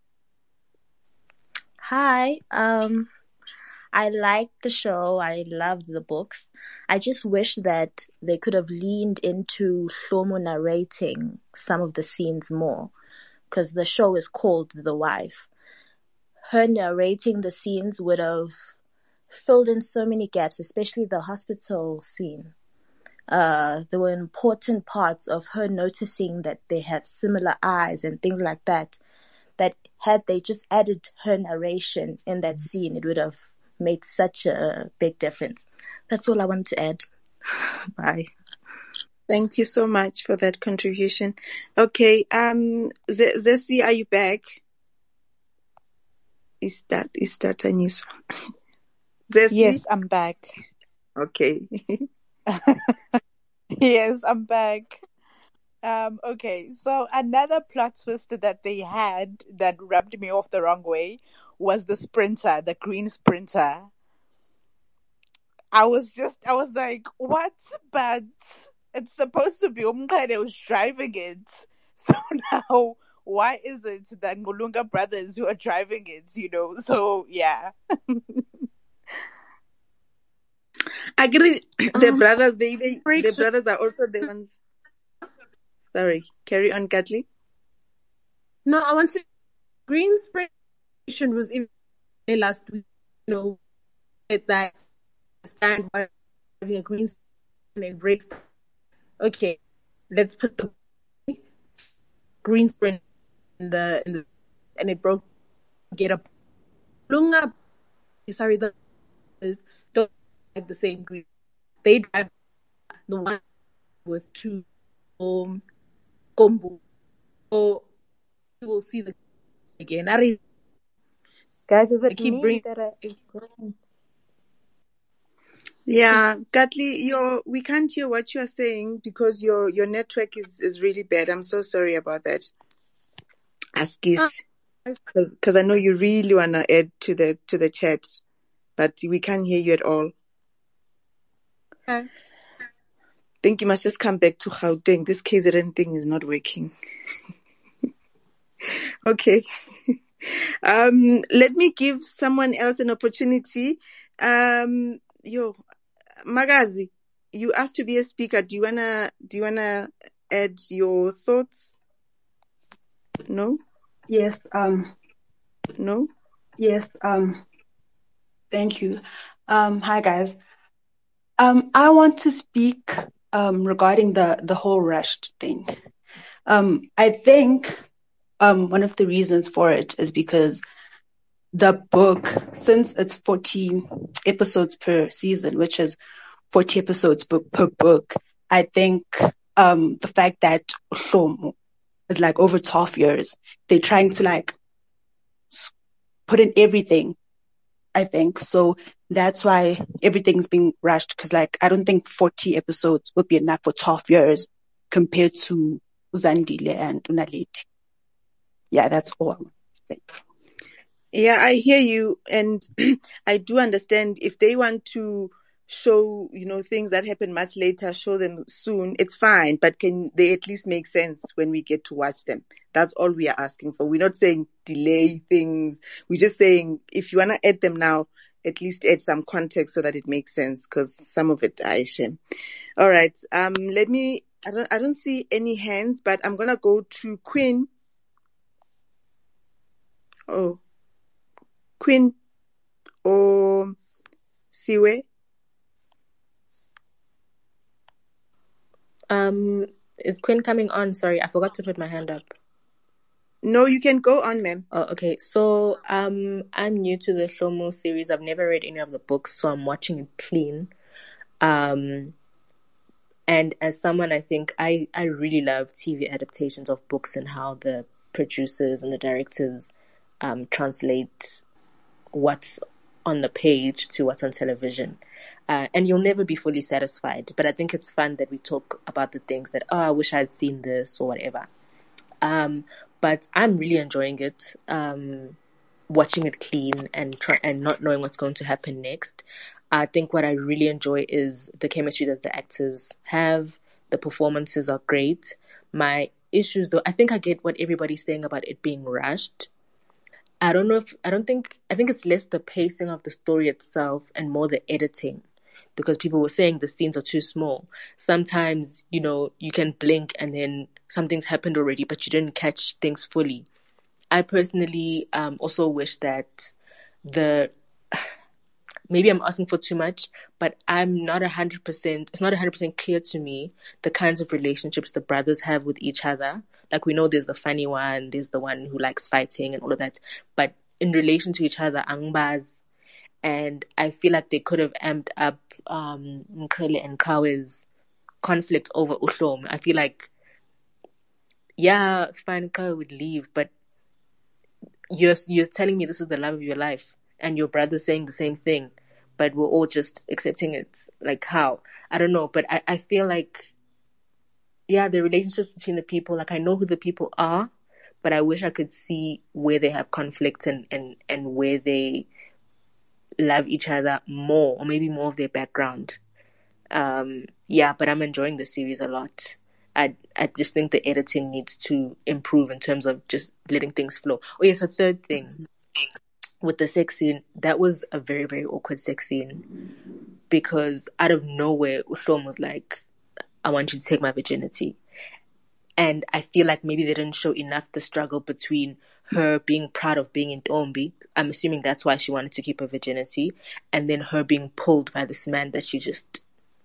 Hi. Um, I liked the show. I loved the books. I just wish that they could have leaned into Shlomo narrating some of the scenes more, because the show is called The Wife. Her narrating the scenes would have filled in so many gaps, especially the hospital scene. Uh, there were important parts of her noticing that they have similar eyes and things like that, that had they just added her narration in that scene, it would have made such a big difference. That's all I want to add. Bye. Thank you so much for that contribution. Okay, um, Z- Zesi, are you back? Is that, is that Anisha? Zesi? Yes, I'm back. Okay. Yes, I'm back. Um, okay, so another plot twist that they had that rubbed me off the wrong way was the sprinter, the green sprinter. I was just, I was like, what? But it's supposed to be Umqede who's driving it. So now, why is it that Ngulunga brothers who are driving it, you know? So, yeah. I agree. The um, brothers, they, they, the brothers are also the ones. Sorry, carry on, Kathleen. No, I want to. Green Spring was in last week. You know, that stand by having a green and it breaks. Okay, let's put the green spring in the in the and it broke. Get up, Lunga. Sorry, the is don't have the same green. They drive the one with two um kombu. So you will see the again. I re- Guys, is it I keep me bringing- that I... Yeah, Katli, your we can't hear what you are saying because your your network is, is really bad. I'm so sorry about that. Askis, because I know you really wanna add to the to the chat, but we can't hear you at all. Okay. I think you must just come back to Gauteng. This K Z N thing is not working. Okay. um, let me give someone else an opportunity. Um, yo. Magazi, you asked to be a speaker. Do you wanna do you wanna add your thoughts? No? Yes. Um. No? Yes. Um. Thank you. Um. Hi, guys. Um. I want to speak um regarding the the whole rushed thing. Um. I think um one of the reasons for it is because the book, since it's forty episodes per season, which is forty episodes per, per book, I think um the fact that Hlomo is like over twelve years, they're trying to like put in everything, I think. So that's why everything's being rushed, because like I don't think forty episodes would be enough for twelve years compared to Zandile and Unaleti. Yeah, that's all I want to say. Yeah, I hear you, and I do understand if they want to show, you know, things that happen much later, show them soon, it's fine, but can they at least make sense when we get to watch them? That's all we are asking for. We're not saying delay things. We're just saying if you want to add them now, at least add some context so that it makes sense, because some of it I shame. All right. Um, let me, I don't, I don't see any hands, but I'm going to go to Queen. Oh. Queen or Siwe? Um, is Quinn coming on? Sorry, I forgot to put my hand up. No, you can go on, ma'am. Oh, okay. So, um, I'm new to the Hlomo series. I've never read any of the books, so I'm watching it clean. Um, and as someone, I think I, I really love T V adaptations of books and how the producers and the directors um, translate what's on the page to what's on television. Uh, and you'll never be fully satisfied. But I think it's fun that we talk about the things that, oh, I wish I'd seen this or whatever. Um, but I'm really enjoying it, um, watching it clean and try- and not knowing what's going to happen next. I think what I really enjoy is the chemistry that the actors have. The performances are great. My issues, though, I think I get what everybody's saying about it being rushed. I don't know if, I don't think, I think it's less the pacing of the story itself and more the editing, because people were saying the scenes are too small. Sometimes, you know, you can blink and then something's happened already, but you didn't catch things fully. I personally um, also wish that the, maybe I'm asking for too much, but I'm not a hundred percent, it's not a hundred percent clear to me the kinds of relationships the brothers have with each other. Like, we know there's the funny one, there's the one who likes fighting and all of that, but in relation to each other, angbaz, and I feel like they could have amped up um Mkrele and Kawe's conflict over Uhlom. I feel like, yeah, fine, Kawe would leave, but you're you're telling me this is the love of your life, and your brother's saying the same thing, but we're all just accepting it. Like, how? I don't know, but I, I feel like, yeah, the relationships between the people, like, I know who the people are, but I wish I could see where they have conflict and, and, and where they love each other more, or maybe more of their background. Um, yeah, but I'm enjoying the series a lot. I I just think the editing needs to improve in terms of just letting things flow. Oh yes, a third thing with the sex scene, that was a very, very awkward sex scene, because out of nowhere, Uhlom was like, I want you to take my virginity. And I feel like maybe they didn't show enough the struggle between her being proud of being in Ntombi. I'm assuming that's why she wanted to keep her virginity. And then her being pulled by this man that she just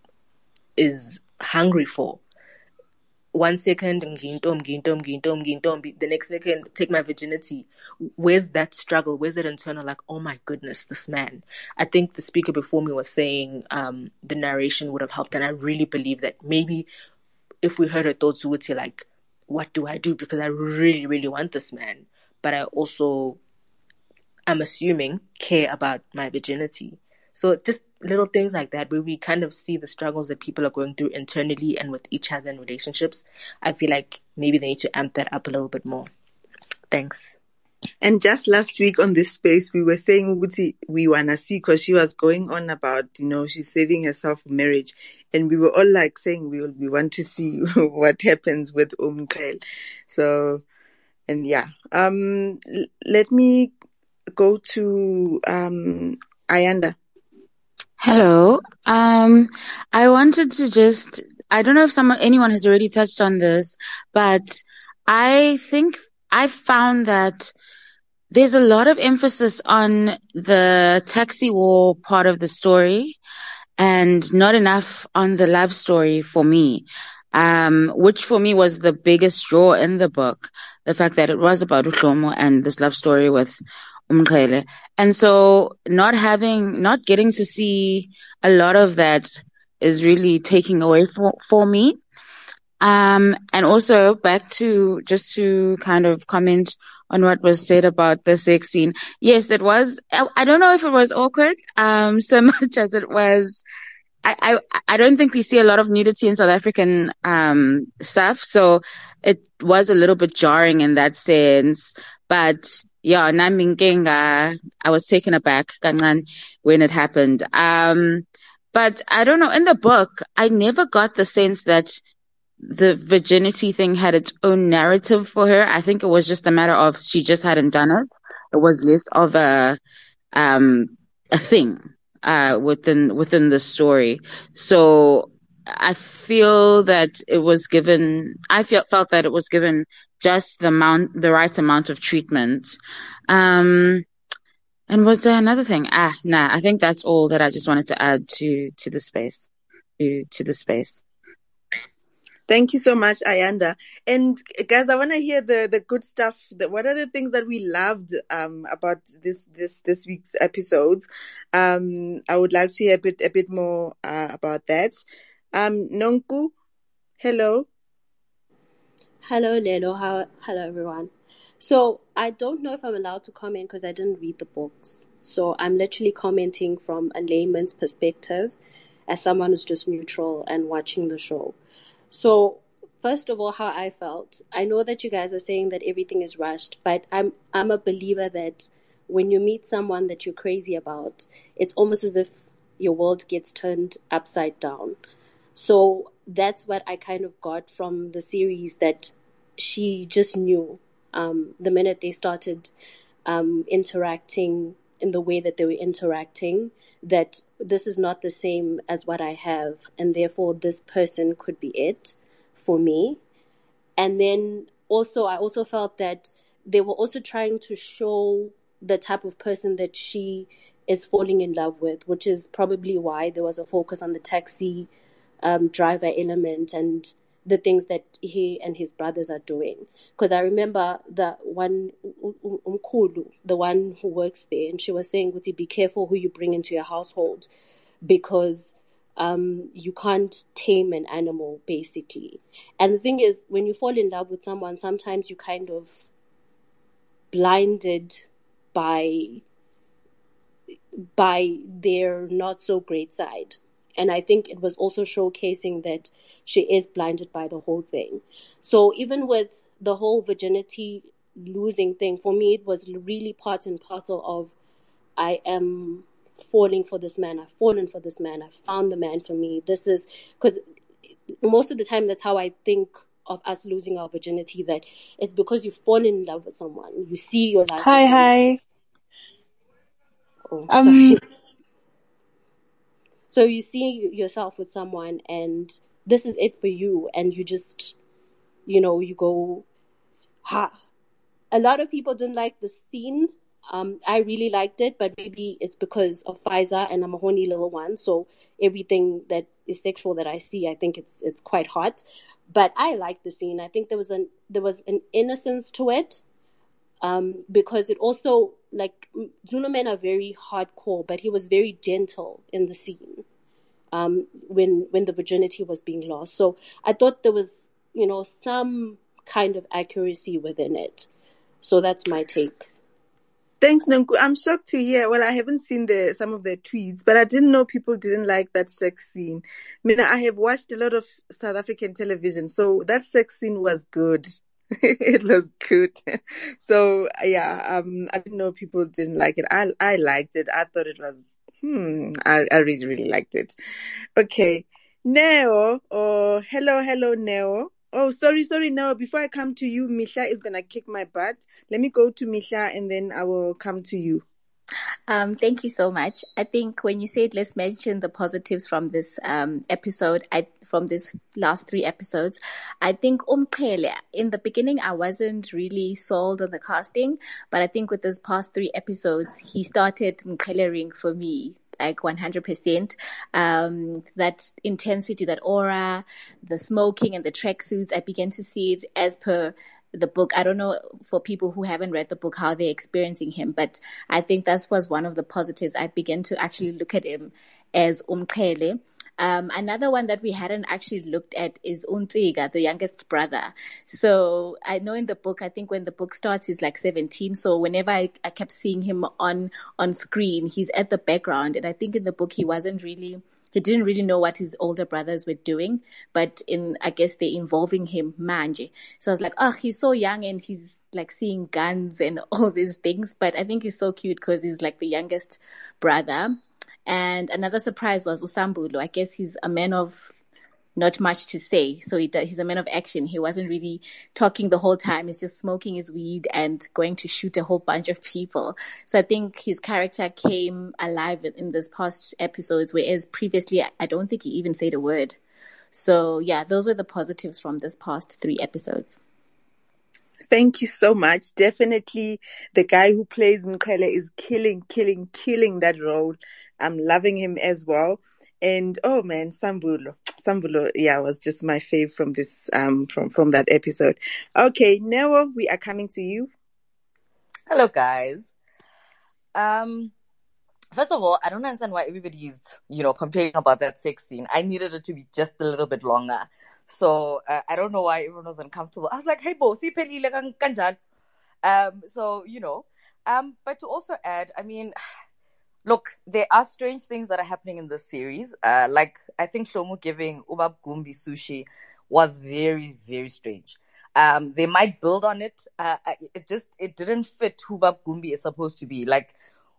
is hungry for. One second, Ngintombi, Ngintombi, Ngintombi, Ngintombi. The next second, take my virginity. Where's that struggle? Where's that internal, like, oh my goodness, this man? I think the speaker before me was saying um, the narration would have helped. And I really believe that maybe if we heard her thoughts, we would say, like, what do I do? Because I really, really want this man. But I also, I'm assuming, care about my virginity. So just little things like that, where we kind of see the struggles that people are going through internally and with each other in relationships. I feel like maybe they need to amp that up a little bit more. Thanks. And just last week on this space, we were saying we want to see, because she was going on about, you know, she's saving herself for marriage. And we were all like saying we we want to see what happens with Umkhel. So, and yeah, um, l- let me go to um Ayanda. Hello. Um, I wanted to just, I don't know if someone, anyone has already touched on this, but I think I found that there's a lot of emphasis on the taxi war part of the story and not enough on the love story for me, um, which for me was the biggest draw in the book, the fact that it was about Uhlomo and this love story with Umkhele. And so not having, not getting to see a lot of that is really taking away for, for me. Um, and also back to, just to kind of comment on what was said about the sex scene. Yes, it was, I, I don't know if it was awkward, um, so much as it was, I, I, I don't think we see a lot of nudity in South African, um, stuff. So it was a little bit jarring in that sense. But yeah, Namingenga, I was taken aback when it happened. Um, but I don't know, in the book, I never got the sense that the virginity thing had its own narrative for her. I think it was just a matter of she just hadn't done it. It was less of a, um, a thing, uh, within, within the story. So I feel that it was given, I felt, felt that it was given just the amount, the right amount of treatment. Um, and was there another thing? Ah, nah, I think that's all that I just wanted to add to, to the space, to, to the space. Thank you so much, Ayanda. And guys, I want to hear the, the good stuff. The, what are the things that we loved um, about this this this week's episodes? Um, I would like to hear a bit a bit more uh, about that. Um, Nonku, hello. Hello, Lelo. How? Hello, everyone. So I don't know if I'm allowed to comment because I didn't read the books. So I'm literally commenting from a layman's perspective, as someone who's just neutral and watching the show. So, first of all, how I felt. I know that you guys are saying that everything is rushed, but I'm I'm a believer that when you meet someone that you're crazy about, it's almost as if your world gets turned upside down. So that's what I kind of got from the series, that she just knew um, the minute they started um, interacting in the way that they were interacting, that this is not the same as what I have, and therefore this person could be it for me. And then also, I also felt that they were also trying to show the type of person that she is falling in love with, which is probably why there was a focus on the taxi um, driver element and the things that he and his brothers are doing. Because I remember the one, Umkhulu, the one who works there, and she was saying, Guti, be careful who you bring into your household, because um, you can't tame an animal, basically. And the thing is, when you fall in love with someone, sometimes you kind of blinded by by their not so great side. And I think it was also showcasing that she is blinded by the whole thing. So even with the whole virginity losing thing, for me, it was really part and parcel of, I am falling for this man. I've fallen for this man. I've found the man for me. This is, because most of the time, that's how I think of us losing our virginity, that it's because you've fallen in love with someone. You see your life. Hi, hi. Oh, um, sorry. So you see yourself with someone and this is it for you, and you just, you know, you go, ha. A lot of people didn't like the scene. Um, I really liked it, but maybe it's because of Pfizer and I'm a horny little one. So everything that is sexual that I see, I think it's it's quite hot. But I liked the scene. I think there was an there was an innocence to it. Um, because it also, like, Zulu men are very hardcore, but he was very gentle in the scene, um, when, when the virginity was being lost. So I thought there was, you know, some kind of accuracy within it. So that's my take. Thanks, Nonku. I'm shocked to hear. Well, I haven't seen the some of the tweets, but I didn't know people didn't like that sex scene. I mean, I have watched a lot of South African television, so that sex scene was good. It was good. So yeah, um, I didn't know people didn't like it. I I liked it. I thought it was, hmm, I, I really, really liked it. Okay. Neo, or hello, hello, Neo. Oh, sorry, sorry, Neo. Before I come to you, Misha is going to kick my butt. Let me go to Misha and then I will come to you. Um, thank you so much. I think when you said let's mention the positives from this um, episode, I from this last three episodes, I think Umqhele, in the beginning I wasn't really sold on the casting, but I think with this past three episodes, he started Umqhelering for me. Like one hundred percent. Um, that intensity, that aura, the smoking and the tracksuits, I began to see it as per the book. I don't know for people who haven't read the book how they're experiencing him, but I think that was one of the positives. I began to actually look at him as Umqhele. Um, another one that we hadn't actually looked at is Untiga, the youngest brother. So I know in the book, I think when the book starts, he's like seventeen. So whenever I, I kept seeing him on, on screen, he's at the background. And I think in the book, he wasn't really, he didn't really know what his older brothers were doing, but in, I guess they're involving him manje. So I was like, oh, he's so young and he's like seeing guns and all these things. But I think he's so cute because he's like the youngest brother. And another surprise was Usambulo. I guess he's a man of not much to say. So he does, he's a man of action. He wasn't really talking the whole time. He's just smoking his weed and going to shoot a whole bunch of people. So I think his character came alive in this past episodes, whereas previously I don't think he even said a word. So yeah, those were the positives from this past three episodes. Thank you so much. Definitely the guy who plays Mqhele is killing, killing, killing that role. I'm loving him as well. And oh man, Sambulo. Sambulo, yeah, was just my fave from this, um, from, from that episode. Okay, Nero, we are coming to you. Hello guys. Um, first of all, I don't understand why everybody's, you know, complaining about that sex scene. I needed it to be just a little bit longer. So, uh, I don't know why everyone was uncomfortable. I was like, hey bo, si pelile kanjan. Um, so, you know, um, but to also add, I mean, look, there are strange things that are happening in this series. Uh, like, I think Shlomo giving Ubab Gumbi sushi was very, very strange. Um, they might build on it. Uh, it just, it didn't fit who Ubab Gumbi is supposed to be. Like,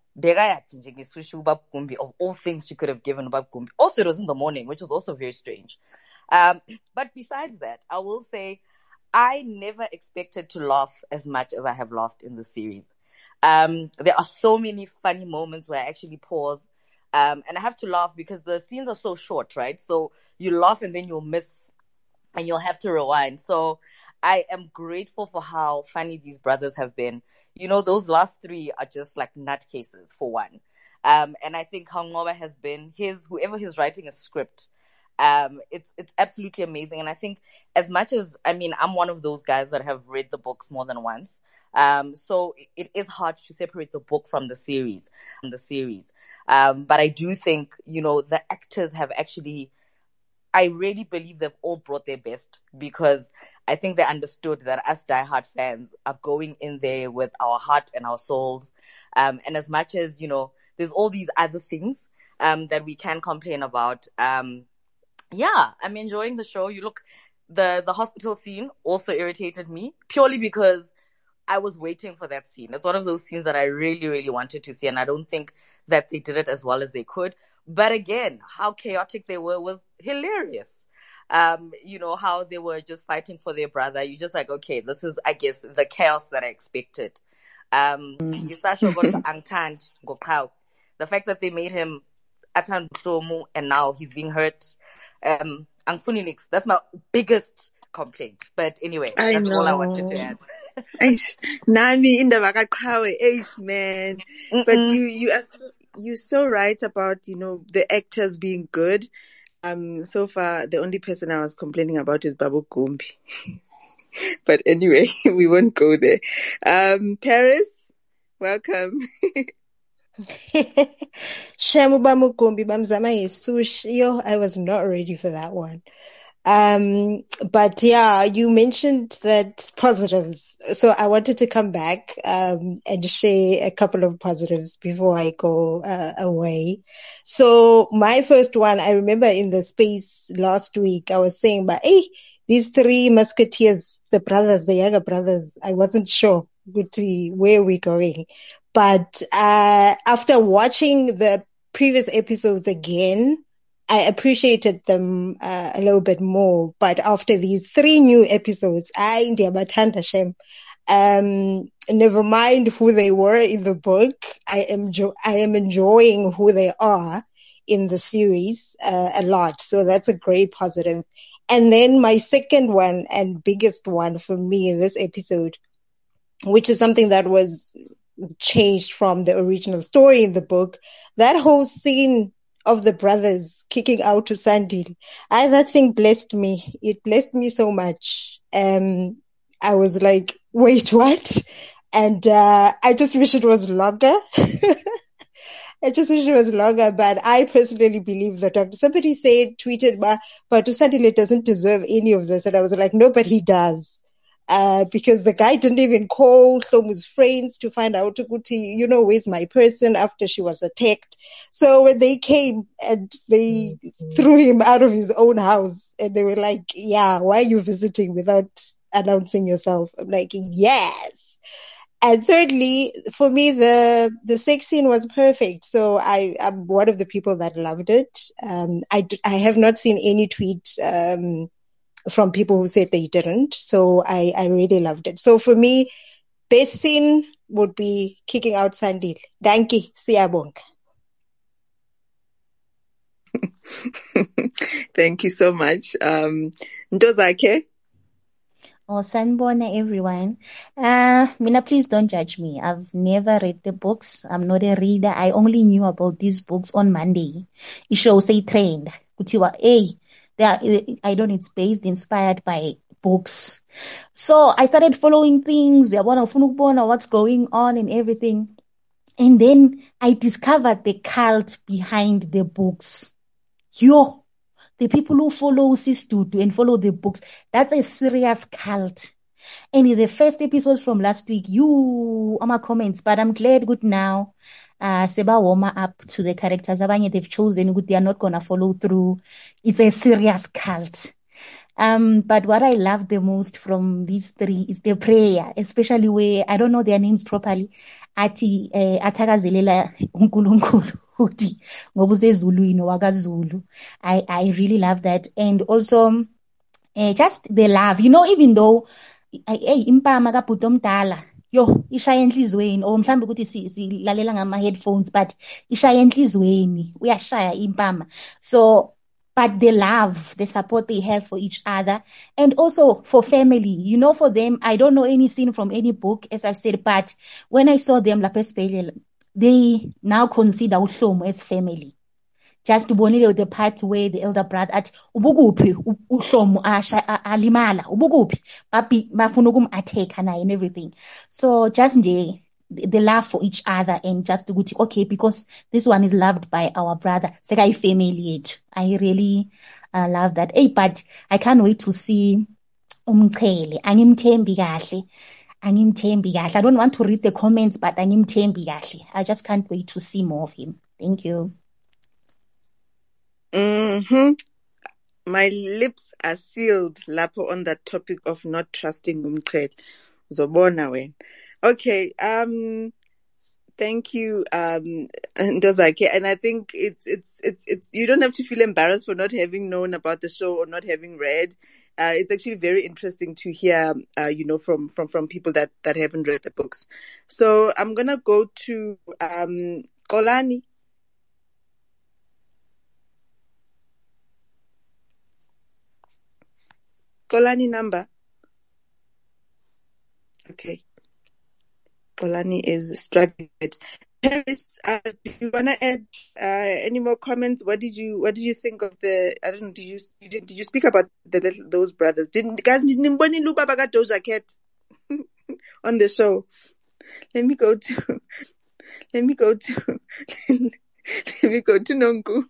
sushi Ubab Gumbi, of all things she could have given Ubab Gumbi. Also, it was in the morning, which was also very strange. Um, but besides that, I will say, I never expected to laugh as much as I have laughed in the series. Um, there are so many funny moments where I actually pause, um, and I have to laugh because the scenes are so short, right? So you laugh and then you'll miss and you'll have to rewind. So I am grateful for how funny these brothers have been. You know, those last three are just like nutcases for one. Um, and I think how Ngoba has been his, whoever is writing a script, um, it's, it's absolutely amazing. And I think as much as, I mean, I'm one of those guys that have read the books more than once. Um, so it is hard to separate the book from the series, from the series. Um, but I do think, you know, the actors have actually, I really believe they've all brought their best because I think they understood that us diehard fans are going in there with our heart and our souls. Um, and as much as, you know, there's all these other things, um, that we can complain about. Um, yeah, I'm enjoying the show. You look, the, the hospital scene also irritated me purely because I was waiting for that scene. It's one of those scenes that I really, really wanted to see, and I don't think that they did it as well as they could. But again, how chaotic they were was hilarious. Um, you know, how they were just fighting for their brother. You're just like, okay, this is, I guess, the chaos that I expected. Um, the fact that they made him Atan Somu and now he's being hurt. Um, that's my biggest complaint. But anyway, I that's know. all I wanted to add. Nami in the Vakakawe, eish man. Mm-mm. But you, you are so, you're so right about, you know, the actors being good. Um, so far, the only person I was complaining about is Babu Gumbi. But anyway, we won't go there. Um, Paris, welcome. Shamu Bamugumbi Bamzama Sushi. Yo, I was not ready for that one. Um, but yeah, you mentioned that positives. So I wanted to come back, um, and share a couple of positives before I go uh, away. So my first one, I remember in the space last week, I was saying, but hey, these three musketeers, the brothers, the younger brothers, I wasn't sure where we're going. But, uh, after watching the previous episodes again, I appreciated them uh, a little bit more, but after these three new episodes, I Ndiabatanda Shem, um, never mind who they were in the book. I am jo- I am enjoying who they are in the series uh, a lot. So that's a great positive. And then my second one and biggest one for me in this episode, which is something that was changed from the original story in the book, that whole scene of the brothers kicking out to Sandile, I, that thing blessed me. It blessed me so much. Um, I was like, wait, what? And, uh, I just wish it was longer. I just wish it was longer, but I personally believe that Doctor Somebody said, tweeted, but, but Sandile doesn't deserve any of this. And I was like, no, but he does. Uh, because the guy didn't even call Hlomu's friends to find out, you know, where's my person after she was attacked. So when they came and they threw him out of his own house and they were like, yeah, why are you visiting without announcing yourself? I'm like, yes. And thirdly, for me, the, the sex scene was perfect. So I, I'm one of the people that loved it. Um, I, I have not seen any tweet, um, from people who said they didn't. So I, I really loved it. So for me, best scene would be kicking out Sandile. Dankie, siyabonga. Thank you so much. Um, Ntozakhe? Oh, sanibona everyone. Uh, Mina, please don't judge me. I've never read the books. I'm not a reader. I only knew about these books on Monday. Isho say trained. Kutiwa, hey, they are, I don't know, it's based, inspired by books. So I started following things. I want to know what's going on and everything. And then I discovered the cult behind the books. Yo. The people who follow Sistutu and follow the books, that's a serious cult. And in the first episode from last week, you are my comments, but I'm glad good now. Uh, Seba warm up to the characters. They've chosen good. They are not going to follow through. It's a serious cult. Um, but what I love the most from these three is the prayer, especially where I don't know their names properly. Ati, eh, atakazelela uNkulunkulu uthi ngoba usezulwini wakaZulu. I, I really love that. And also, eh, just the love, you know, even though, hey, impama kabhuti omdala, yo, ishaya enhlizweni, or mhlambe ukuthi silalela ngama headphones, but ishaya enhlizweni, uyashaya impama. So, but the love, the support they have for each other, and also for family. You know, for them, I don't know any scene from any book, as I've said, but when I saw them, they now consider uHlomo as family. Just to bonile the part where the elder brother at ubukuphi uHlomo alimala ubukuphi papi bafuna ukum-attack naye and everything. So just the the love for each other and just to go okay, because this one is loved by our brother. Sekayi family yethu. I really uh, love that. Hey, but I can't wait to see uMchele. Angimthembi kahle. Angimthembi kahle. I don't want to read the comments, but angimthembi kahle. I just can't wait to see more of him. Thank you. Mm-hmm. My lips are sealed, Lapo, on that topic of not trusting Umqhele. Zobona wen. Okay, um, thank you, um, Ntozakhe. And I think it's, it's, it's, it's, you don't have to feel embarrassed for not having known about the show or not having read. Uh, it's actually very interesting to hear, uh, you know, from, from, from people that, that haven't read the books. So I'm gonna go to, um, Xolani. Xolani number. Okay. Xolani is struggling. Paris, uh, do you want to add uh, any more comments? What did you What did you think of the? I don't know. Did you you did, did you speak about the little, those brothers? Didn't guys didn't Luba Baga Doja Cat on the show? Let me go to. Let me go to. Let me go to Nonku.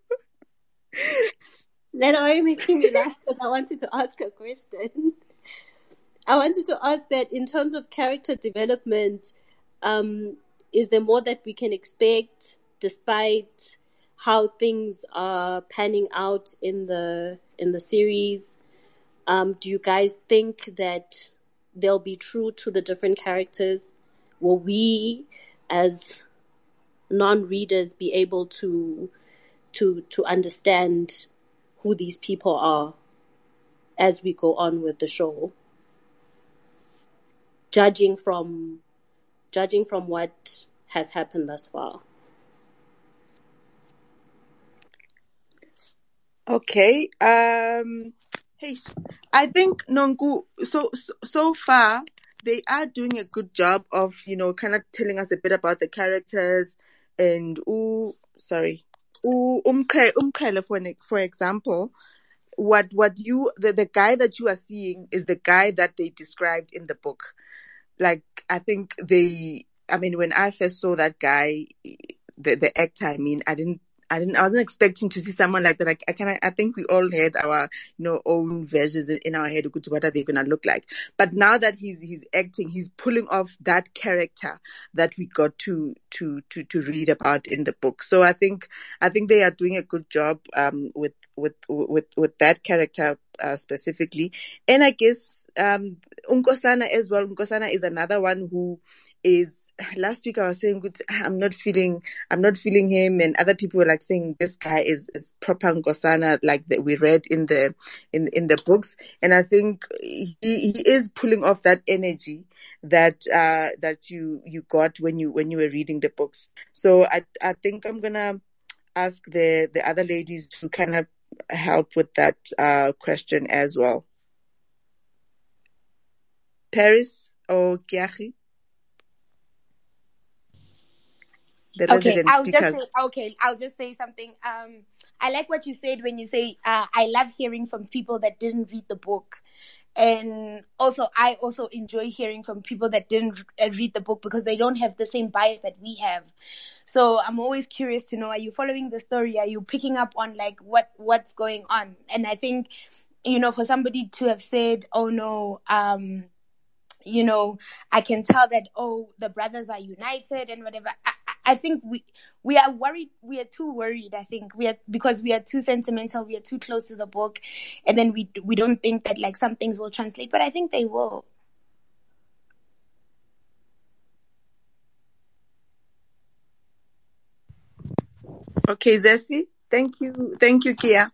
Then why are you making me laugh? Because I wanted to ask a question. I wanted to ask that in terms of character development, um, is there more that we can expect despite how things are panning out in the in the series? Um, do you guys think that they'll be true to the different characters? Will we, as non-readers, be able to to to understand who these people are as we go on with the show? judging from judging from what has happened thus far. Okay. Um. Hey, I think Nonku. So, so so far they are doing a good job of, you know, kind of telling us a bit about the characters and ooh, sorry, ooh, umke umkele for an, for example. What what you the, the guy that you are seeing is the guy that they described in the book. Like, I think they, I mean, when I first saw that guy, the the actor, I mean, I didn't, I didn't, I wasn't expecting to see someone like that. I, I kind of, I think we all had our, you know, own versions in our head. What are they gonna look like? But now that he's he's acting, he's pulling off that character that we got to to to to read about in the book. So I think I think they are doing a good job um with with with with that character uh, specifically. And I guess um Nkosana as well. Nkosana is another one who is, last week I was saying, I'm not feeling, I'm not feeling him, and other people were like saying this guy is, is proper Nkosana, like that we read in the, in, in the books. And I think he, he is pulling off that energy that, uh, that you, you got when you, when you were reading the books. So I, I think I'm gonna ask the, the other ladies to kind of help with that, uh, question as well. Paris or Kiachi? The okay, I'll speakers. just say, okay, I'll just say something. Um, I like what you said when you say, uh, I love hearing from people that didn't read the book. And also, I also enjoy hearing from people that didn't read the book because they don't have the same bias that we have. So I'm always curious to know, are you following the story? Are you picking up on like what, what's going on? And I think, you know, for somebody to have said, oh no, um, you know, I can tell that, oh, the brothers are united and whatever. I, I think we we are worried. We are too worried. I think we are, because we are too sentimental. We are too close to the book, and then we we don't think that like some things will translate. But I think they will. Okay, Zesty. Thank you. Thank you, Kia.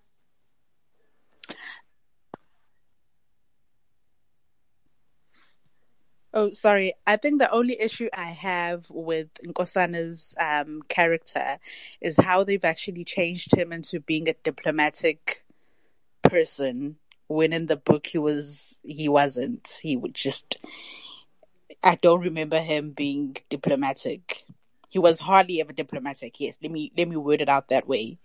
Oh, sorry. I think the only issue I have with Nkosana's um, character is how they've actually changed him into being a diplomatic person, when in the book he was he wasn't. He would just, I don't remember him being diplomatic. He was hardly ever diplomatic. Yes, let me let me word it out that way.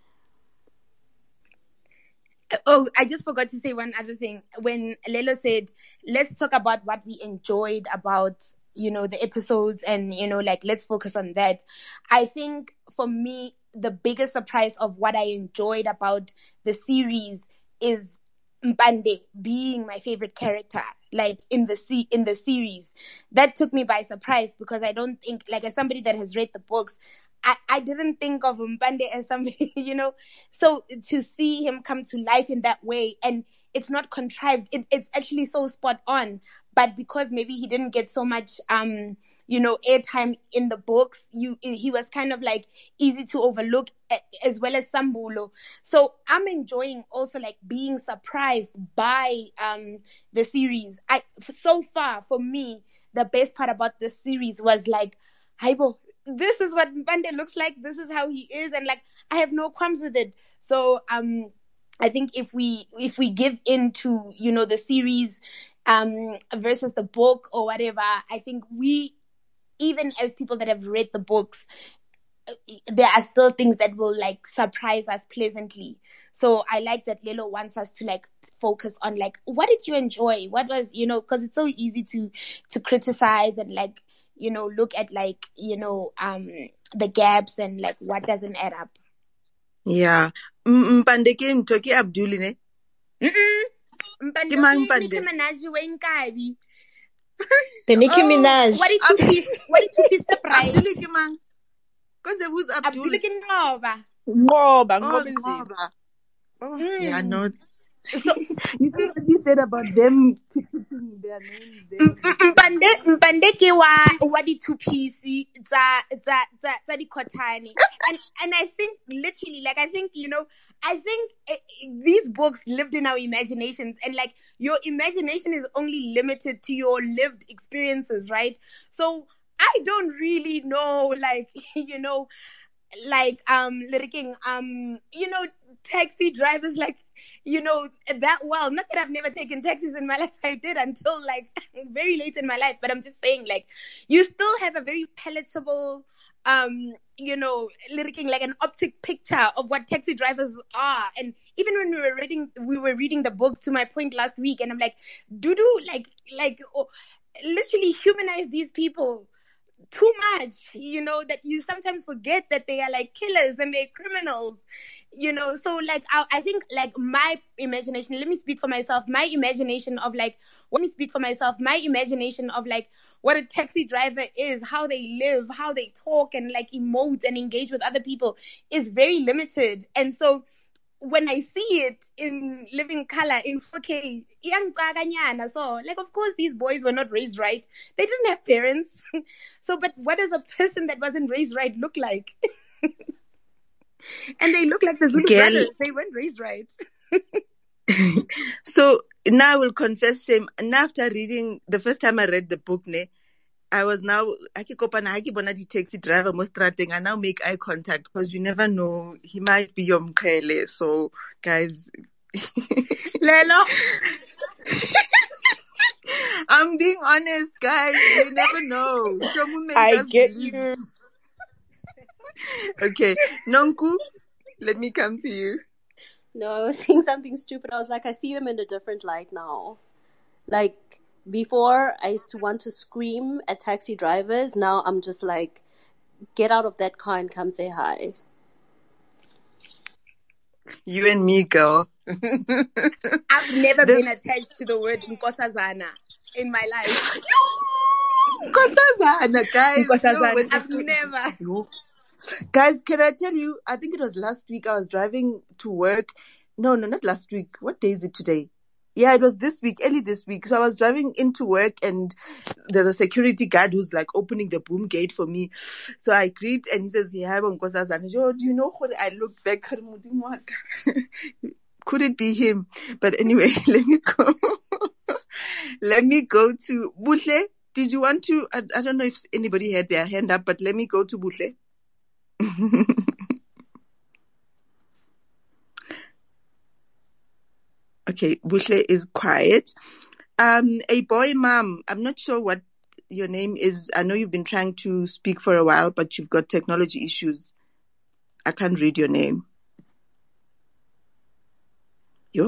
Oh, I just forgot to say one other thing. When Lelo said, let's talk about what we enjoyed about, you know, the episodes and, you know, like, let's focus on that. I think for me, the biggest surprise of what I enjoyed about the series is Mpande being my favorite character, like in the se- in the series. That took me by surprise because I don't think, like, as somebody that has read the books, I, I didn't think of Mpande as somebody, you know, so to see him come to life in that way, and it's not contrived, it, it's actually so spot on. But because maybe he didn't get so much, um, you know, airtime in the books, you he was kind of like easy to overlook, as well as Sambulo. So I'm enjoying also like being surprised by um the series. I so far for me, the best part about the series was like, Haibo, this is what Mpande looks like, this is how he is, and like I have no qualms with it. So um I think if we if we give in to, you know, the series um versus the book or whatever, I think we, even as people that have read the books, there are still things that will like surprise us pleasantly. So I like that Lelo wants us to like focus on like, what did you enjoy? What was, you know, because it's so easy to to criticize and like, you know, look at like, you know, um the gaps and like what doesn't add up. Yeah. Mpande ke ntho ke Abdul ne? Mm-mm. Mpande ke Nicki Minaj when Kabi. The Nicki oh, Minaj. What did you piece? What did you piece the price? Abdul ke mang? Konje who's Abdul? Abdul ke Ngoba. Ngoba, Ngoba. Oh, Ngoba. Oh, mm. yeah, no. So you see what you said about them writing their names there. Mpande mpande ke wa wa di two piece tsa tsa tsa tsa di kotane. And and I think literally, like, I think, you know, I think it, these books lived in our imaginations, and like your imagination is only limited to your lived experiences, right? So I don't really know, like, you know, like um lyriking um you know, taxi drivers, like, you know, that well. Not that I've never taken taxis in my life. I did until like very late in my life, but I'm just saying, like, you still have a very palatable um you know, lyricking, like an optic picture of what taxi drivers are. And even when we were reading we were reading the books, to my point last week, and I'm like, Dudu, like like oh, literally humanize these people too much, you know, that you sometimes forget that they are like killers and they're criminals, you know. So like I, I think like my imagination, let me speak for myself, my imagination of like let me speak for myself my imagination of like what a taxi driver is, how they live, how they talk and like emote and engage with other people is very limited. And so when I see it in living color in four K, so like, of course, these boys were not raised right. They didn't have parents. So, but what does a person that wasn't raised right look like? And they look like the Zulu Girl. brothers. They weren't raised right. So now I will confess shame. And after reading, the first time I read the book, ne, I was now, I keep open, I keep on a taxi driver, thing. I now make eye contact because you never know, he might be your mkele. So, guys. Lelo. I'm being honest, guys. You never know. I get you. Okay. Nonku, let me come to you. No, I was saying something stupid. I was like, I see them in a different light now. Like, before, I used to want to scream at taxi drivers. Now I'm just like, get out of that car and come say hi. You and me, girl. I've never this... been attached to the word Nkosazana in my life. Nkosazana, guys. Nkosazana. No, I've never. No. Guys, can I tell you, I think it was last week I was driving to work. No, no, not last week. What day is it today? Yeah, it was this week, early this week. So I was driving into work and there's a security guard who's like opening the boom gate for me. So I greet and he says, yeah, do you know what? I looked back. Could it be him? But anyway, let me go. Let me go to Buhle. Did you want to, I, I don't know if anybody had their hand up, but let me go to Buhle. Okay, Buhle is quiet. Um, a boy mom, I'm not sure what your name is. I know you've been trying to speak for a while, but you've got technology issues. I can't read your name. You?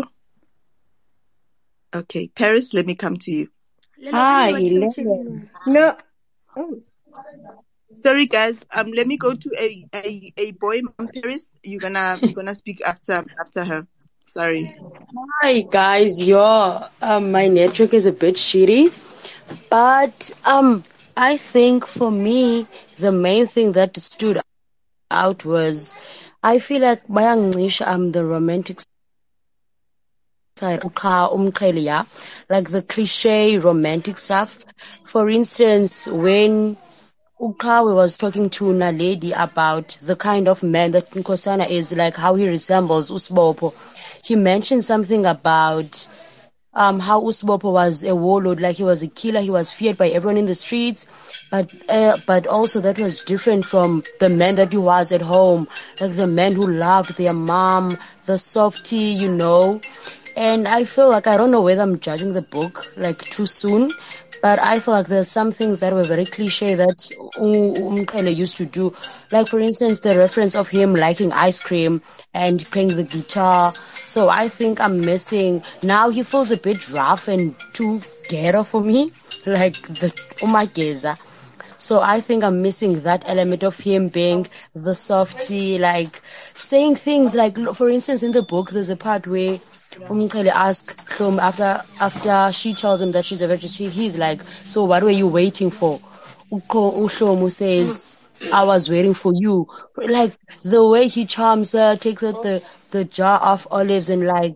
Okay, Paris, let me come to you. Hi, no. Oh. Sorry, guys. Um, let me go to a a, a boy mom, Paris. You're gonna you're gonna speak after after her. Sorry. Hi guys, yo, um, my network is a bit shitty, but um, I think for me the main thing that stood out was I feel like bayangisha um the romantic side, like the cliche romantic stuff. For instance, when Ukawe was talking to Naledi about the kind of man that Nkosana is, like how he resembles Usbopo. He mentioned something about um how Usbopo was a warlord, like he was a killer, he was feared by everyone in the streets, but uh, but also that was different from the man that he was at home, like the man who loved their mom, the softie, you know. And I feel like, I don't know whether I'm judging the book like too soon, but I feel like there's some things that were very cliche that Umkele used to do. Like, for instance, the reference of him liking ice cream and playing the guitar. So I think I'm missing. Now he feels a bit rough and too ghetto for me, like the Umageza. So I think I'm missing that element of him being the softie, like saying things like, for instance, in the book, there's a part where Umkele asks Hlom after after she tells him that she's a virgin, he's like, so what were you waiting for? Hlom says, I was waiting for you. Like the way he charms her, takes out the, the jar of olives and like,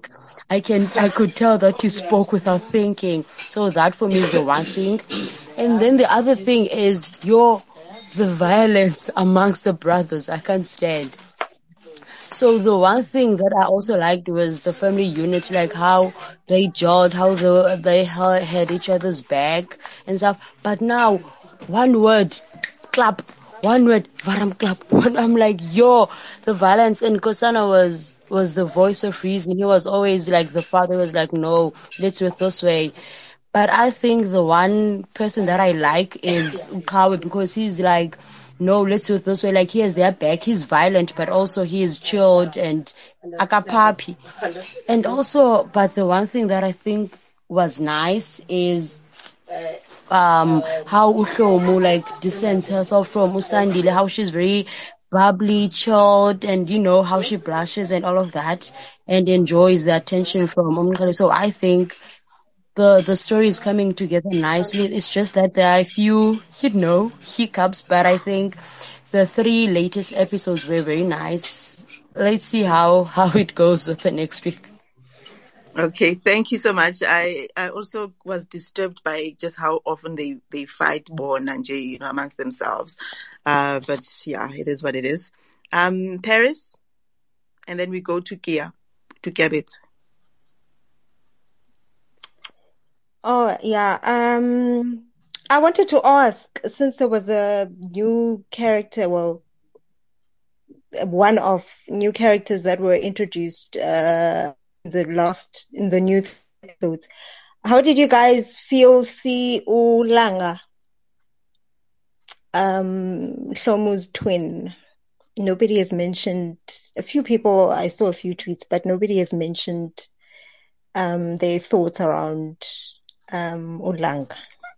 I can, I could tell that you spoke without thinking. So that for me is the one thing. And then the other thing is your, the violence amongst the brothers. I can't stand. So the one thing that I also liked was the family unity, like how they gelled, how the, they had each other's back and stuff. But now, one word, clap. One word, varam clap. I'm like, yo, the violence. And Kosana was, was the voice of reason. He was always like, the father was like, no, let's do it this way. But I think the one person that I like is Ukawe, because he's like, no, let's do it this way. Like, he has their back. He's violent, but also he is chilled and akapapi. And also, but the one thing that I think was nice is um how Uhlomu like distance herself from Usandile, how she's very bubbly, chilled, and you know how she blushes and all of that, and enjoys the attention from Umkale. So I think the the story is coming together nicely. It's just that there are a few, you know, hiccups, but I think the three latest episodes were very nice. Let's see how how it goes with the next week. Okay, thank you so much. I, I also was disturbed by just how often they, they fight Bo and Nanje, you know, amongst themselves. Uh, but yeah, it is what it is. Um, Paris, and then we go to Kia, to Gabit. Oh, yeah. Um, I wanted to ask, since there was a new character, well, one of new characters that were introduced, uh, the last, in the new episodes. How did you guys feel see Ulanga, um, Hlomu's twin? Nobody has mentioned, a few people, I saw a few tweets, but nobody has mentioned, um, their thoughts around, um, Ulanga.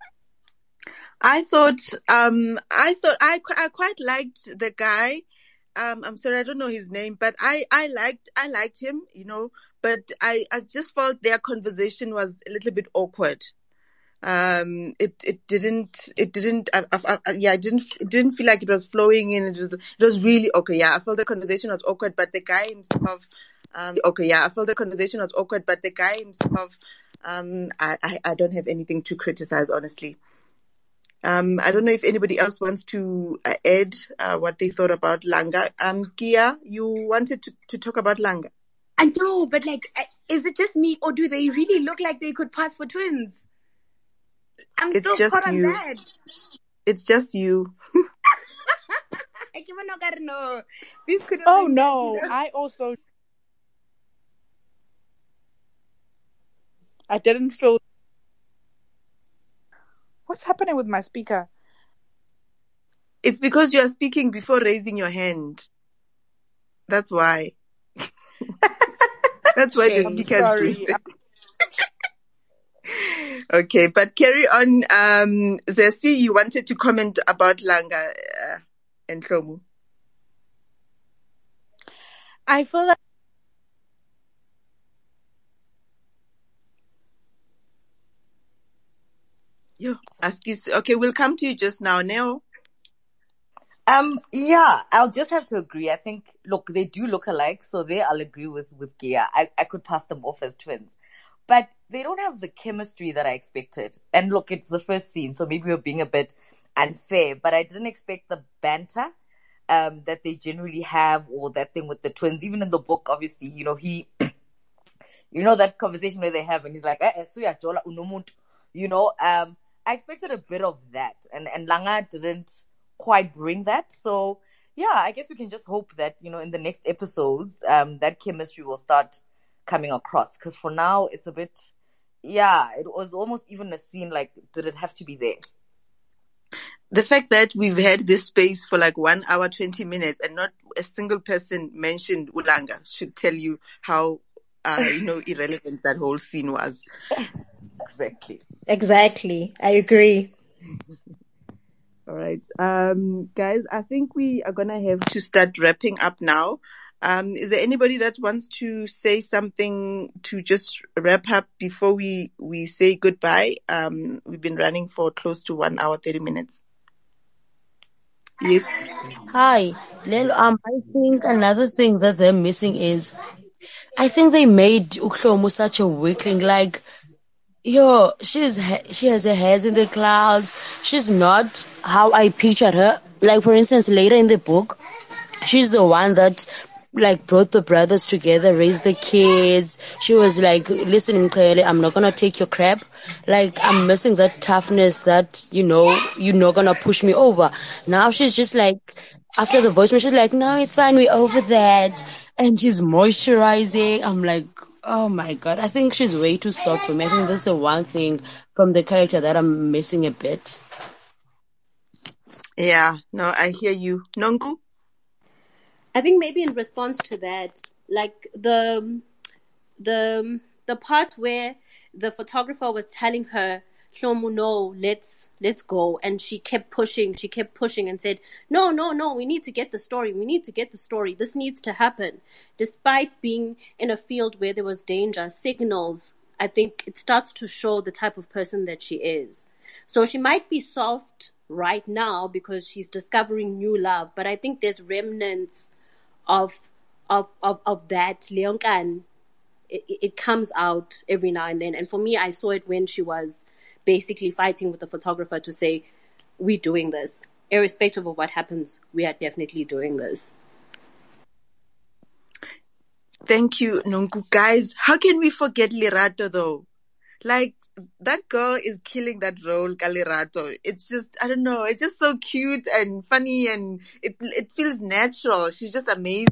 I thought, um, I thought, I, I quite liked the guy. Um, I'm sorry, I don't know his name, but I, I liked, I liked him, you know, but I, I just felt their conversation was a little bit awkward. Um, it, it didn't, it didn't, I, I, I, yeah, it didn't, it didn't feel like it was flowing in. It was, it was really okay. Yeah, I felt the conversation was awkward, but the guy himself, um, okay, yeah, I felt the conversation was awkward, but the guy himself, um, I, I, I don't have anything to criticize, honestly. Um, I don't know if anybody else wants to uh, add uh, what they thought about Langa. Um, Kia, you wanted to, to talk about Langa. I know, but like, is it just me, or do they really look like they could pass for twins? I'm it's still just caught on you. that. It's just you. I even not gotta know. This could have oh been no, that, you know? I also I didn't feel. What's happening with my speaker? It's because you are speaking before raising your hand. That's why. That's why the speaker is doing it. Okay, but carry on. Um, Zesi, you wanted to comment about Langa uh, and Hlomu. I feel like Yo, Askis. Okay, we'll come to you just now, Neo. Um, yeah, I'll just have to agree. I think, look, they do look alike, so there I'll agree with, with Gia. I, I could pass them off as twins. But they don't have the chemistry that I expected. And look, it's the first scene, so maybe we're being a bit unfair, but I didn't expect the banter um, that they generally have, or that thing with the twins. Even in the book, obviously, you know, he, you know, that conversation where they have, and he's like, eh, suya jola unomuntu, you know, um, I expected a bit of that, and, and Langa didn't quite bring that. So yeah, I guess we can just hope that, you know, in the next episodes, um, that chemistry will start coming across. Because for now, it's a bit, yeah, it was almost even a scene like, did it have to be there? The fact that we've had this space for like one hour, twenty minutes and not a single person mentioned Ulanga should tell you how, uh, you know, irrelevant that whole scene was. Exactly. Exactly. I agree. All right. Um, guys, I think we are going to have to start wrapping up now. Um, is there anybody that wants to say something to just wrap up before we, we say goodbye? Um, we've been running for close to one hour, thirty minutes. Yes. Hi. Lelo, um, I think another thing that they're missing is I think they made Uhlomu such a weakling. Like, yo, she's she has her hairs in the clouds. She's not how I pictured her. Like, for instance, later in the book, she's the one that like brought the brothers together, raised the kids. She was like, listen, clearly, I'm not gonna take your crap. Like, I'm missing that toughness that, you know, you're not gonna push me over. Now she's just like, after the voicemail, she's like, no, it's fine, we're over that. And she's moisturizing. I'm like, oh my God, I think she's way too soft for me. I think that's the one thing from the character that I'm missing a bit. Yeah, no, I hear you. Nonku? I think maybe in response to that, like the the the part where the photographer was telling her, Hlomu, no, let's let's go, and she kept pushing, she kept pushing and said, no, no, no, we need to get the story, we need to get the story, this needs to happen. Despite being in a field where there was danger, signals, I think it starts to show the type of person that she is. So she might be soft right now because she's discovering new love, but I think there's remnants of of of of that Leonkan. It, it comes out every now and then, and for me, I saw it when she was basically fighting with the photographer to say, we're doing this, irrespective of what happens, we are definitely doing this. Thank you, Nonku. Guys, how can we forget Lerato though? Like, that girl is killing that role, Kalerato. It's just, I don't know, it's just so cute and funny, and it it feels natural. She's just amazing.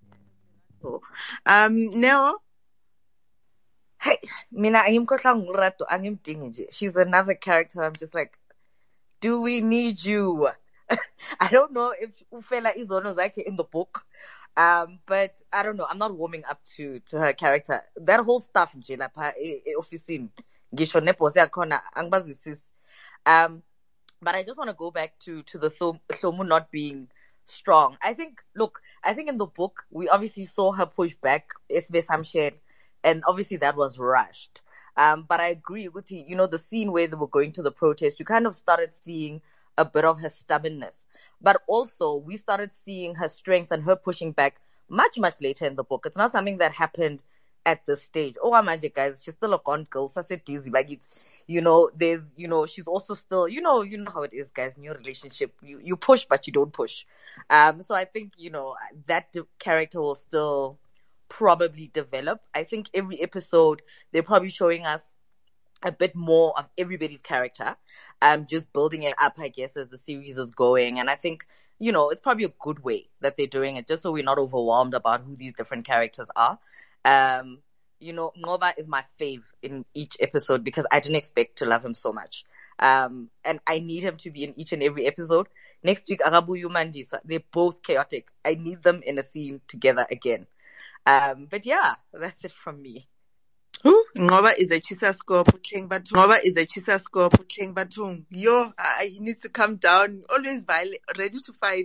Um, Neo? Hey, mina angimkhohlwa ngurato, angimdingi nje. She's another character. I'm just like, do we need you? I don't know if Ufela is on Ozaki in the book, um, but I don't know. I'm not warming up to to her character. That whole stuff nje lapha e-officini. Ngisho nepose yakhona angibazwisisi. Um, but I just want to go back to to the Hlomu not being strong. I think, look, I think in the book we obviously saw her push back, and obviously that was rushed. Um, but I agree with you. You know, the scene where they were going to the protest, you kind of started seeing a bit of her stubbornness. But also, we started seeing her strength and her pushing back much, much later in the book. It's not something that happened at this stage. Oh, I'm magic, guys. She's still a gone girl. So I said dizzy. Like, it's, you know, there's, you know, she's also still, you know, you know how it is, guys. In your relationship, you, you push, but you don't push. Um, so I think, you know, that de- character will still probably develop. I think every episode, they're probably showing us a bit more of everybody's character, um, just building it up, I guess, as the series is going. And I think, you know, it's probably a good way that they're doing it, just so we're not overwhelmed about who these different characters are. Um, you know, Ngoba is my fave in each episode because I didn't expect to love him so much. Um, and I need him to be in each and every episode. Next week, Arabuyu Mandisa, they're both chaotic. I need them in a scene together again. Um, but yeah, that's it from me. Ooh, Ngoba is a chisa scope, King Batung. Ngoba is a chisa scope, King Batung. Yo, uh, he needs to come down, always violent, ready to fight.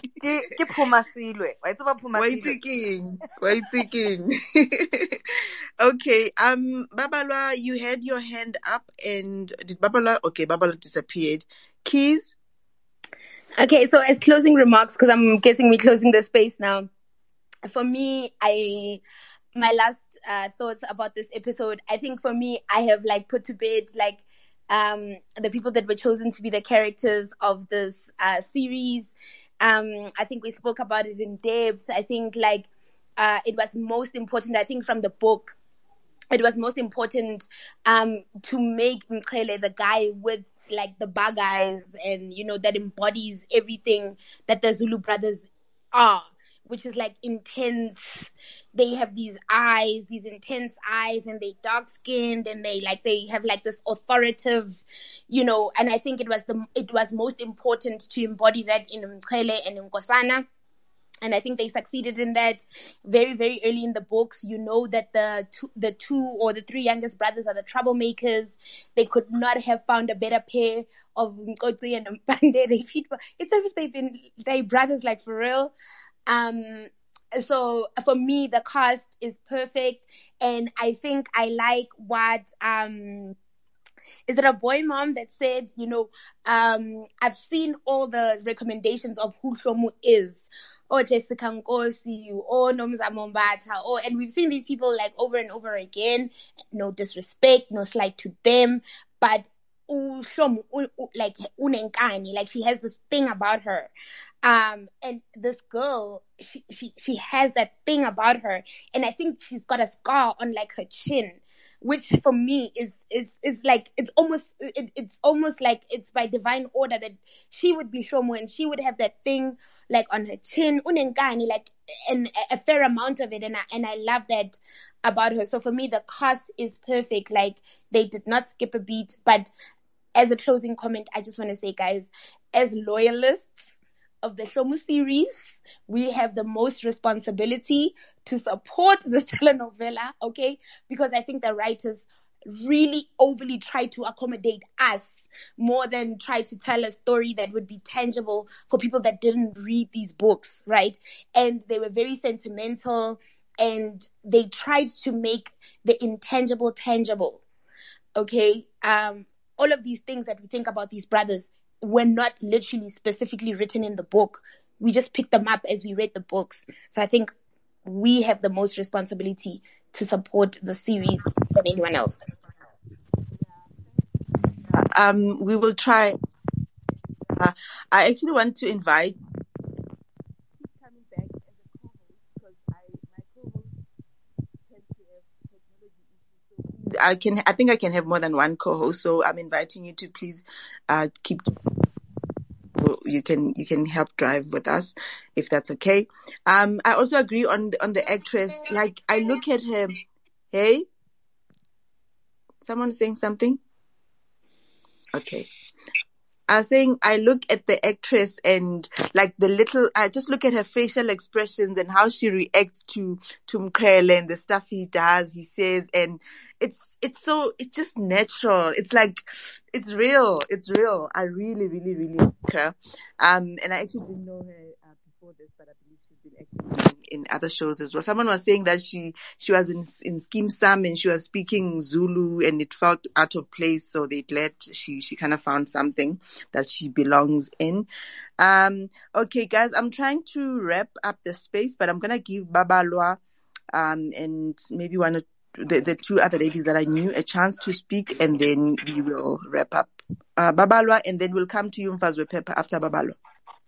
Why thinking? Why thinking? Okay, um, Babalwa, you had your hand up, and did Babalwa? Okay, Babalwa disappeared. Keys? Okay, so as closing remarks, because I'm guessing we're closing the space now. For me, I my last uh, thoughts about this episode, I think for me, I have like put to bed like um, the people that were chosen to be the characters of this uh, series. Um, I think we spoke about it in depth. I think like uh, it was most important, I think from the book, it was most important um, to make Mkhele the guy with like the bug eyes and, you know, that embodies everything that the Zulu brothers are, which is like intense. They have these eyes, these intense eyes, and they dark skinned, and they like they have like this authoritative, you know. And I think it was the it was most important to embody that in Mkhele and in Nkosana. And I think they succeeded in that very, very early in the books. You know that the two, the two or the three youngest brothers are the troublemakers. They could not have found a better pair of Nkotsi and Mpande. They feed. It's as if they've been they brothers like for real. Um, so for me, the cast is perfect, and I think I like what um Is it a boy mom that said, you know, um, I've seen all the recommendations of who Hlomo is, or Jessica Nkosi, or Nomza Mombata, or, and we've seen these people like over and over again. No disrespect, no slight to them, but like unenkani, like she has this thing about her, um, and this girl, she she she has that thing about her, and I think she's got a scar on like her chin, which for me is is is like it's almost it, it's almost like it's by divine order that she would be Hlomo and she would have that thing like on her chin, unenkani, like and a fair amount of it, and I, and I love that about her. So for me, the cast is perfect. Like they did not skip a beat. But as a closing comment, I just want to say, guys, as loyalists of the Hlomo series, we have the most responsibility to support the telenovela, okay? Because I think the writers really overly try to accommodate us more than try to tell a story that would be tangible for people that didn't read these books, right? And they were very sentimental, and they tried to make the intangible tangible, okay? Um, all of these things that we think about these brothers were not literally specifically written in the book. We just picked them up as we read the books. So I think we have the most responsibility to support the series than anyone else. Um, we will try. Uh, I actually want to invite coming back as a co-host because I my co-host tends to have technology issues. So I can I think I can have more than one co-host. So I'm inviting you to please uh, keep. You can you can help drive with us if that's okay. Um, I also agree on the, on the actress. Like I look at her. Hey, someone saying something? Okay. I was saying I look at the actress and like the little, I just look at her facial expressions and how she reacts to, to Mkhwele and the stuff he does, he says, and it's, it's so, it's just natural. It's like, it's real. It's real. I really, really, really like her. Um, and I actually didn't know her uh, before this, but I believe she's been acting in, in other shows as well. Someone was saying that she, she was in, in Skeem Sam and she was speaking Zulu and it felt out of place. So they glad she, she kind of found something that she belongs in. Um, okay, guys, I'm trying to wrap up the space, but I'm going to give Babalwa, um, and maybe one of the, the two other ladies that I knew a chance to speak, and then we will wrap up. Uh, Babalwa, and then we'll come to you, Mfazwe Pepper, after Babalwa.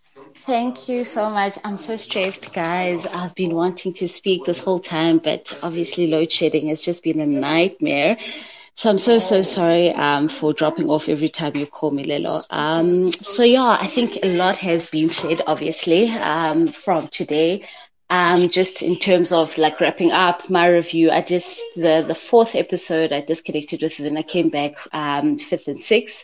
Thank you so much. I'm so stressed, guys. I've been wanting to speak this whole time, but obviously load shedding has just been a nightmare. So I'm so, so sorry um, for dropping off every time you call me, Lelo. Um, so yeah, I think a lot has been said, obviously, um, from today. Um, just in terms of like wrapping up my review, I just, the, the fourth episode I disconnected with, and I came back um, fifth and sixth.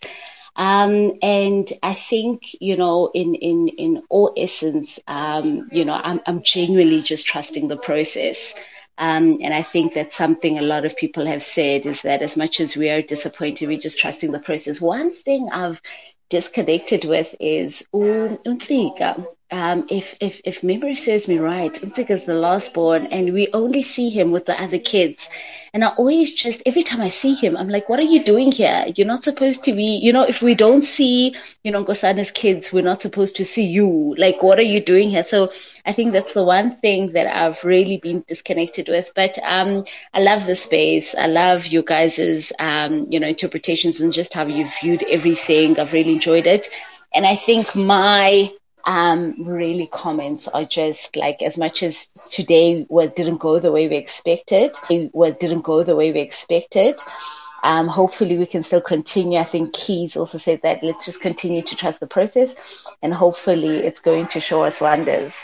Um, and I think, you know, in, in, in all essence, um, you know, I'm, I'm genuinely just trusting the process. Um, and I think that's something a lot of people have said, is that as much as we are disappointed, we're just trusting the process. One thing I've disconnected with is Untsika. Um, if, if, if memory serves me right, Untsika is the last born, and we only see him with the other kids. And I always just, every time I see him, I'm like, what are you doing here? You're not supposed to be, you know, if we don't see, you know, Nkosana's kids, we're not supposed to see you. Like, what are you doing here? So I think that's the one thing that I've really been disconnected with. But um, I love the space. I love you guys' um, you know, interpretations and just how you viewed everything. I've really enjoyed it. And I think my um, really comments are just like, as much as today well, didn't go the way we expected, well, didn't go the way we expected. Um, hopefully we can still continue. I think Keys also said that let's just continue to trust the process, and hopefully it's going to show us wonders.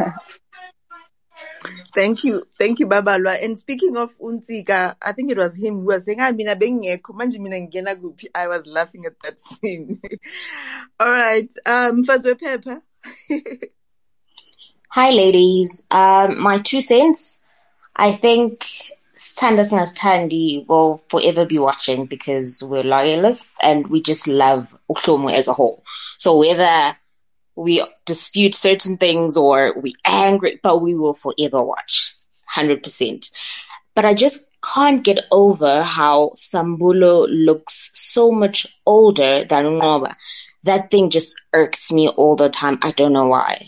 Thank you. Thank you, Babalwa. And speaking of Untsika, I think it was him who was saying, I was laughing at that scene. All right. Um, Mfazwe Pepper. Hi, ladies. Um, my two cents. I think Thandisina's Thandi will forever be watching because we're loyalists and we just love Hlomo as a whole. So whether we dispute certain things or we angry, but we will forever watch. one hundred percent. but I just can't get over how Sambulo looks so much older than Ngoba. That thing just irks me all the time. I don't know why.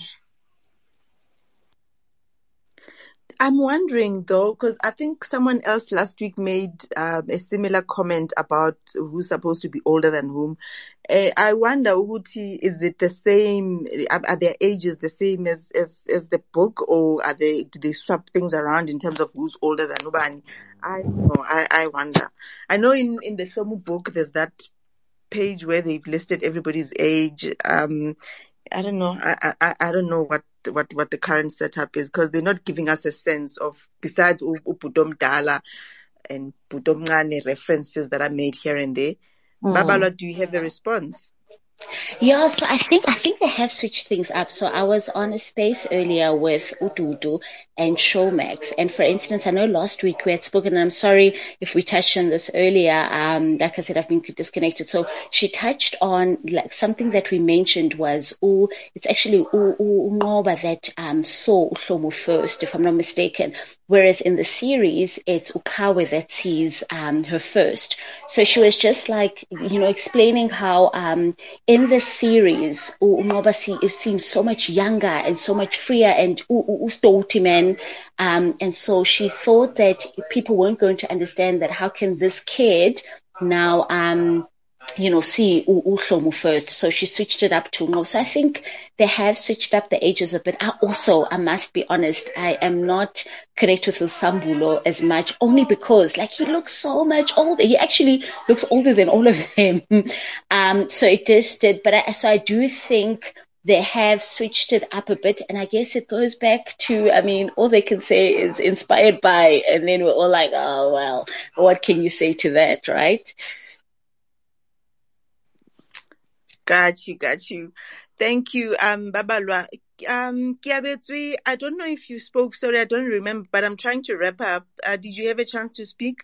I'm wondering though, because I think someone else last week made um, a similar comment about who's supposed to be older than whom. Uh, I wonder, Uguti, is it the same? Are, are their ages the same as, as as the book, or are they do they swap things around in terms of who's older than who? And I don't know. I I wonder. I know in in the Shomu book there's that page where they've listed everybody's age. Um, I don't know. I I I don't know what. what what the current setup is, because they're not giving us a sense of, besides Ubudom Dala and Budom Ngane references that are made here and there. Mm. Babalwa, do you have a response? Yeah, so I think I think they have switched things up. So I was on a space earlier with Ududu and Showmax, and for instance, I know last week we had spoken, and I'm sorry if we touched on this earlier. Um, like I said, I've been disconnected. So she touched on like something that we mentioned was oh, it's actually Ngoba that um saw Uhlomo first, if I'm not mistaken. Whereas in the series, it's Ukawe that sees um her first. So she was just like, you know, explaining how um. in the series, Ngoba seems so much younger and so much freer and man. Um, and so she thought that people weren't going to understand that how can this kid now, um, you know, see Uhlomo first. So she switched it up to Ngo. So I think they have switched up the ages a bit. I also, I must be honest, I am not connected with Sambulo as much, only because like he looks so much older. He actually looks older than all of them. um, so it just did, but I, so I do think they have switched it up a bit. And I guess it goes back to, I mean, all they can say is inspired by, and then we're all like, oh, well, what can you say to that, right? Got you, got you. Thank you, um, Babalwa. Um, Kiabetswe, I don't know if you spoke, sorry, I don't remember, but I'm trying to wrap up. Uh, did you have a chance to speak?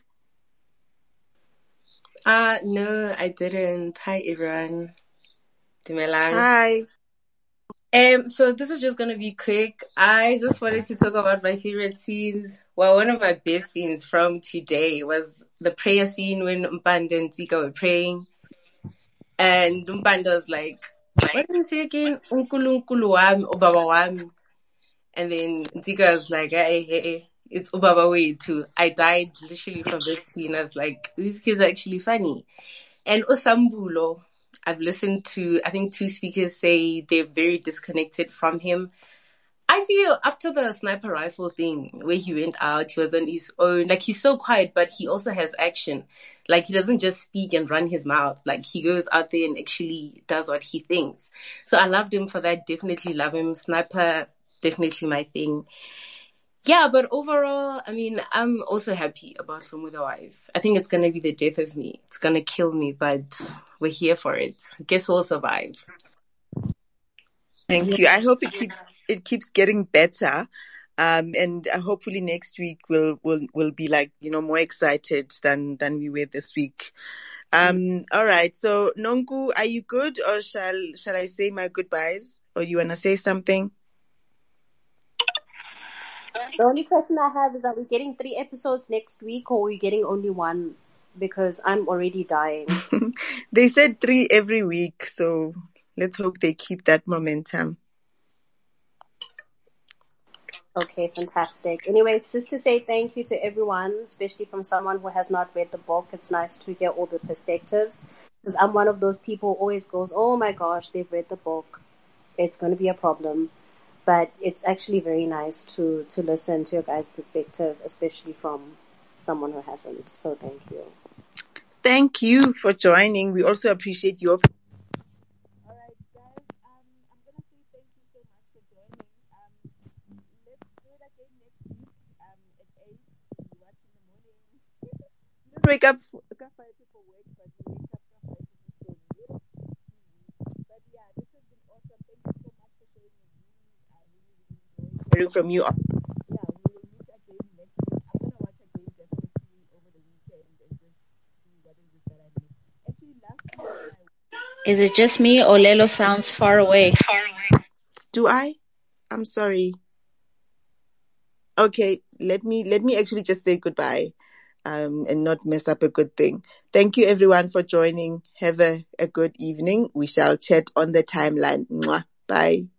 Uh, no, I didn't. Hi, everyone. Dumelang. Hi. Um, so this is just going to be quick. I just wanted to talk about my favorite scenes. Well, one of my best scenes from today was the prayer scene when Mpande and Tika were praying. And Mpande was like, what did he say again? Unkulu unkulu wami, ubaba wami. And then Tika was like, hey, hey, hey, it's ubaba way too. I died literally from that scene. I was like, these kids are actually funny. And Osambulo, I've listened to, I think two speakers say they're very disconnected from him. I feel after the sniper rifle thing where he went out, he was on his own. Like he's so quiet, but he also has action. Like he doesn't just speak and run his mouth. Like he goes out there and actually does what he thinks. So I loved him for that. Definitely love him. Sniper, definitely my thing. Yeah, but overall, I mean, I'm also happy about Hlomo the Wife. I think it's going to be the death of me. It's going to kill me, but we're here for it. Guess we'll survive. Thank yeah. you. I hope it keeps it keeps getting better. Um, and uh, hopefully next week we'll, we'll, we'll be like, you know, more excited than, than we were this week. Um, mm. All right. So Nonku, are you good, or shall, shall I say my goodbyes, or you want to say something? The only question I have is, are we getting three episodes next week, or are we getting only one? Because I'm already dying. They said three every week, so let's hope they keep that momentum. Okay, fantastic. Anyway, it's just to say thank you to everyone, especially from someone who has not read the book. It's nice to hear all the perspectives, because I'm one of those people who always goes, oh my gosh, they've read the book. It's going to be a problem. But it's actually very nice to, to listen to your guys' perspective, especially from someone who hasn't. So thank you. Thank you for joining. We also appreciate your... All right, guys. Um, I'm going to say thank you so much for joining. Um, let's do it again next week um, at eight. We watch in the morning. You don't wake up for work, but you wake up for But yeah, this has been awesome. Thank you so much for sharing your views. I really, really enjoyed hearing from you. Yeah, we will meet again next week. I'm going to watch again definitely over the weekend and just see what is it that I missed. Actually, last week... Is it just me, or Lelo sounds far away? Do I? I'm sorry. Okay, let me let me actually just say goodbye, um, and not mess up a good thing. Thank you everyone for joining. Have a, a good evening. We shall chat on the timeline. Mwah. Bye.